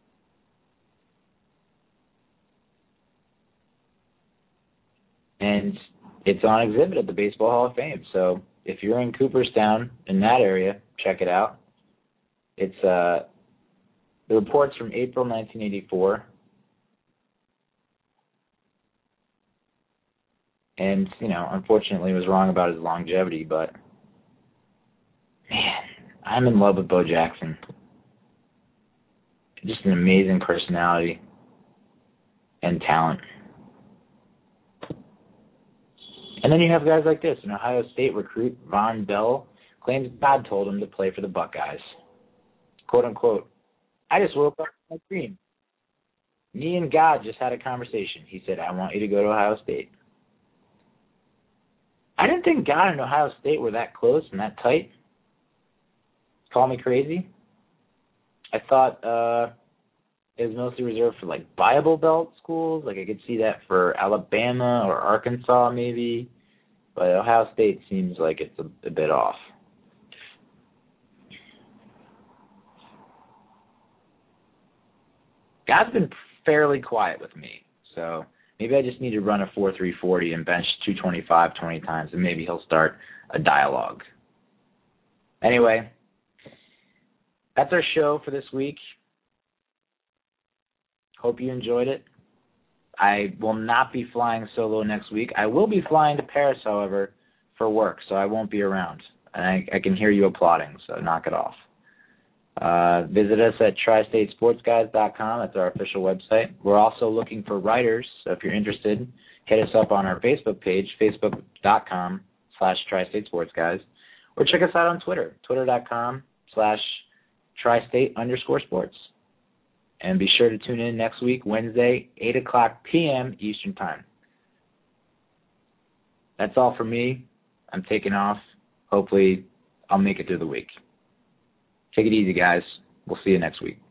And it's on exhibit at the Baseball Hall of Fame. So if you're in Cooperstown, in that area, check it out. It's uh, the report's from April nineteen eighty-four. And, you know, unfortunately was wrong about his longevity, but, man, I'm in love with Bo Jackson. Just an amazing personality and talent. And then you have guys like this. An Ohio State recruit, Von Bell, claims God told him to play for the Buckeyes. Quote, unquote, I just woke up in my dream. Me and God just had a conversation. He said, I want you to go to Ohio State. I didn't think God and Ohio State were that close and that tight. Call me crazy. I thought uh, it was mostly reserved for, like, Bible Belt schools. Like, I could see that for Alabama or Arkansas maybe. But Ohio State seems like it's a, a bit off. God's been fairly quiet with me. So maybe I just need to run a four three forty and bench two twenty-five twenty times, and maybe he'll start a dialogue. Anyway, that's our show for this week. Hope you enjoyed it. I will not be flying solo next week. I will be flying to Paris, however, for work, so I won't be around. And I, I can hear you applauding, so knock it off. Uh, visit us at tri state sports guys dot com. That's our official website. We're also looking for writers, so if you're interested, hit us up on our Facebook page, facebook.com slash tri-state-sports-guys, or check us out on Twitter, twitter.com slash tri-state underscore sports. And be sure to tune in next week, Wednesday, eight o'clock p.m. Eastern Time. That's all for me. I'm taking off. Hopefully, I'll make it through the week. Take it easy, guys. We'll see you next week.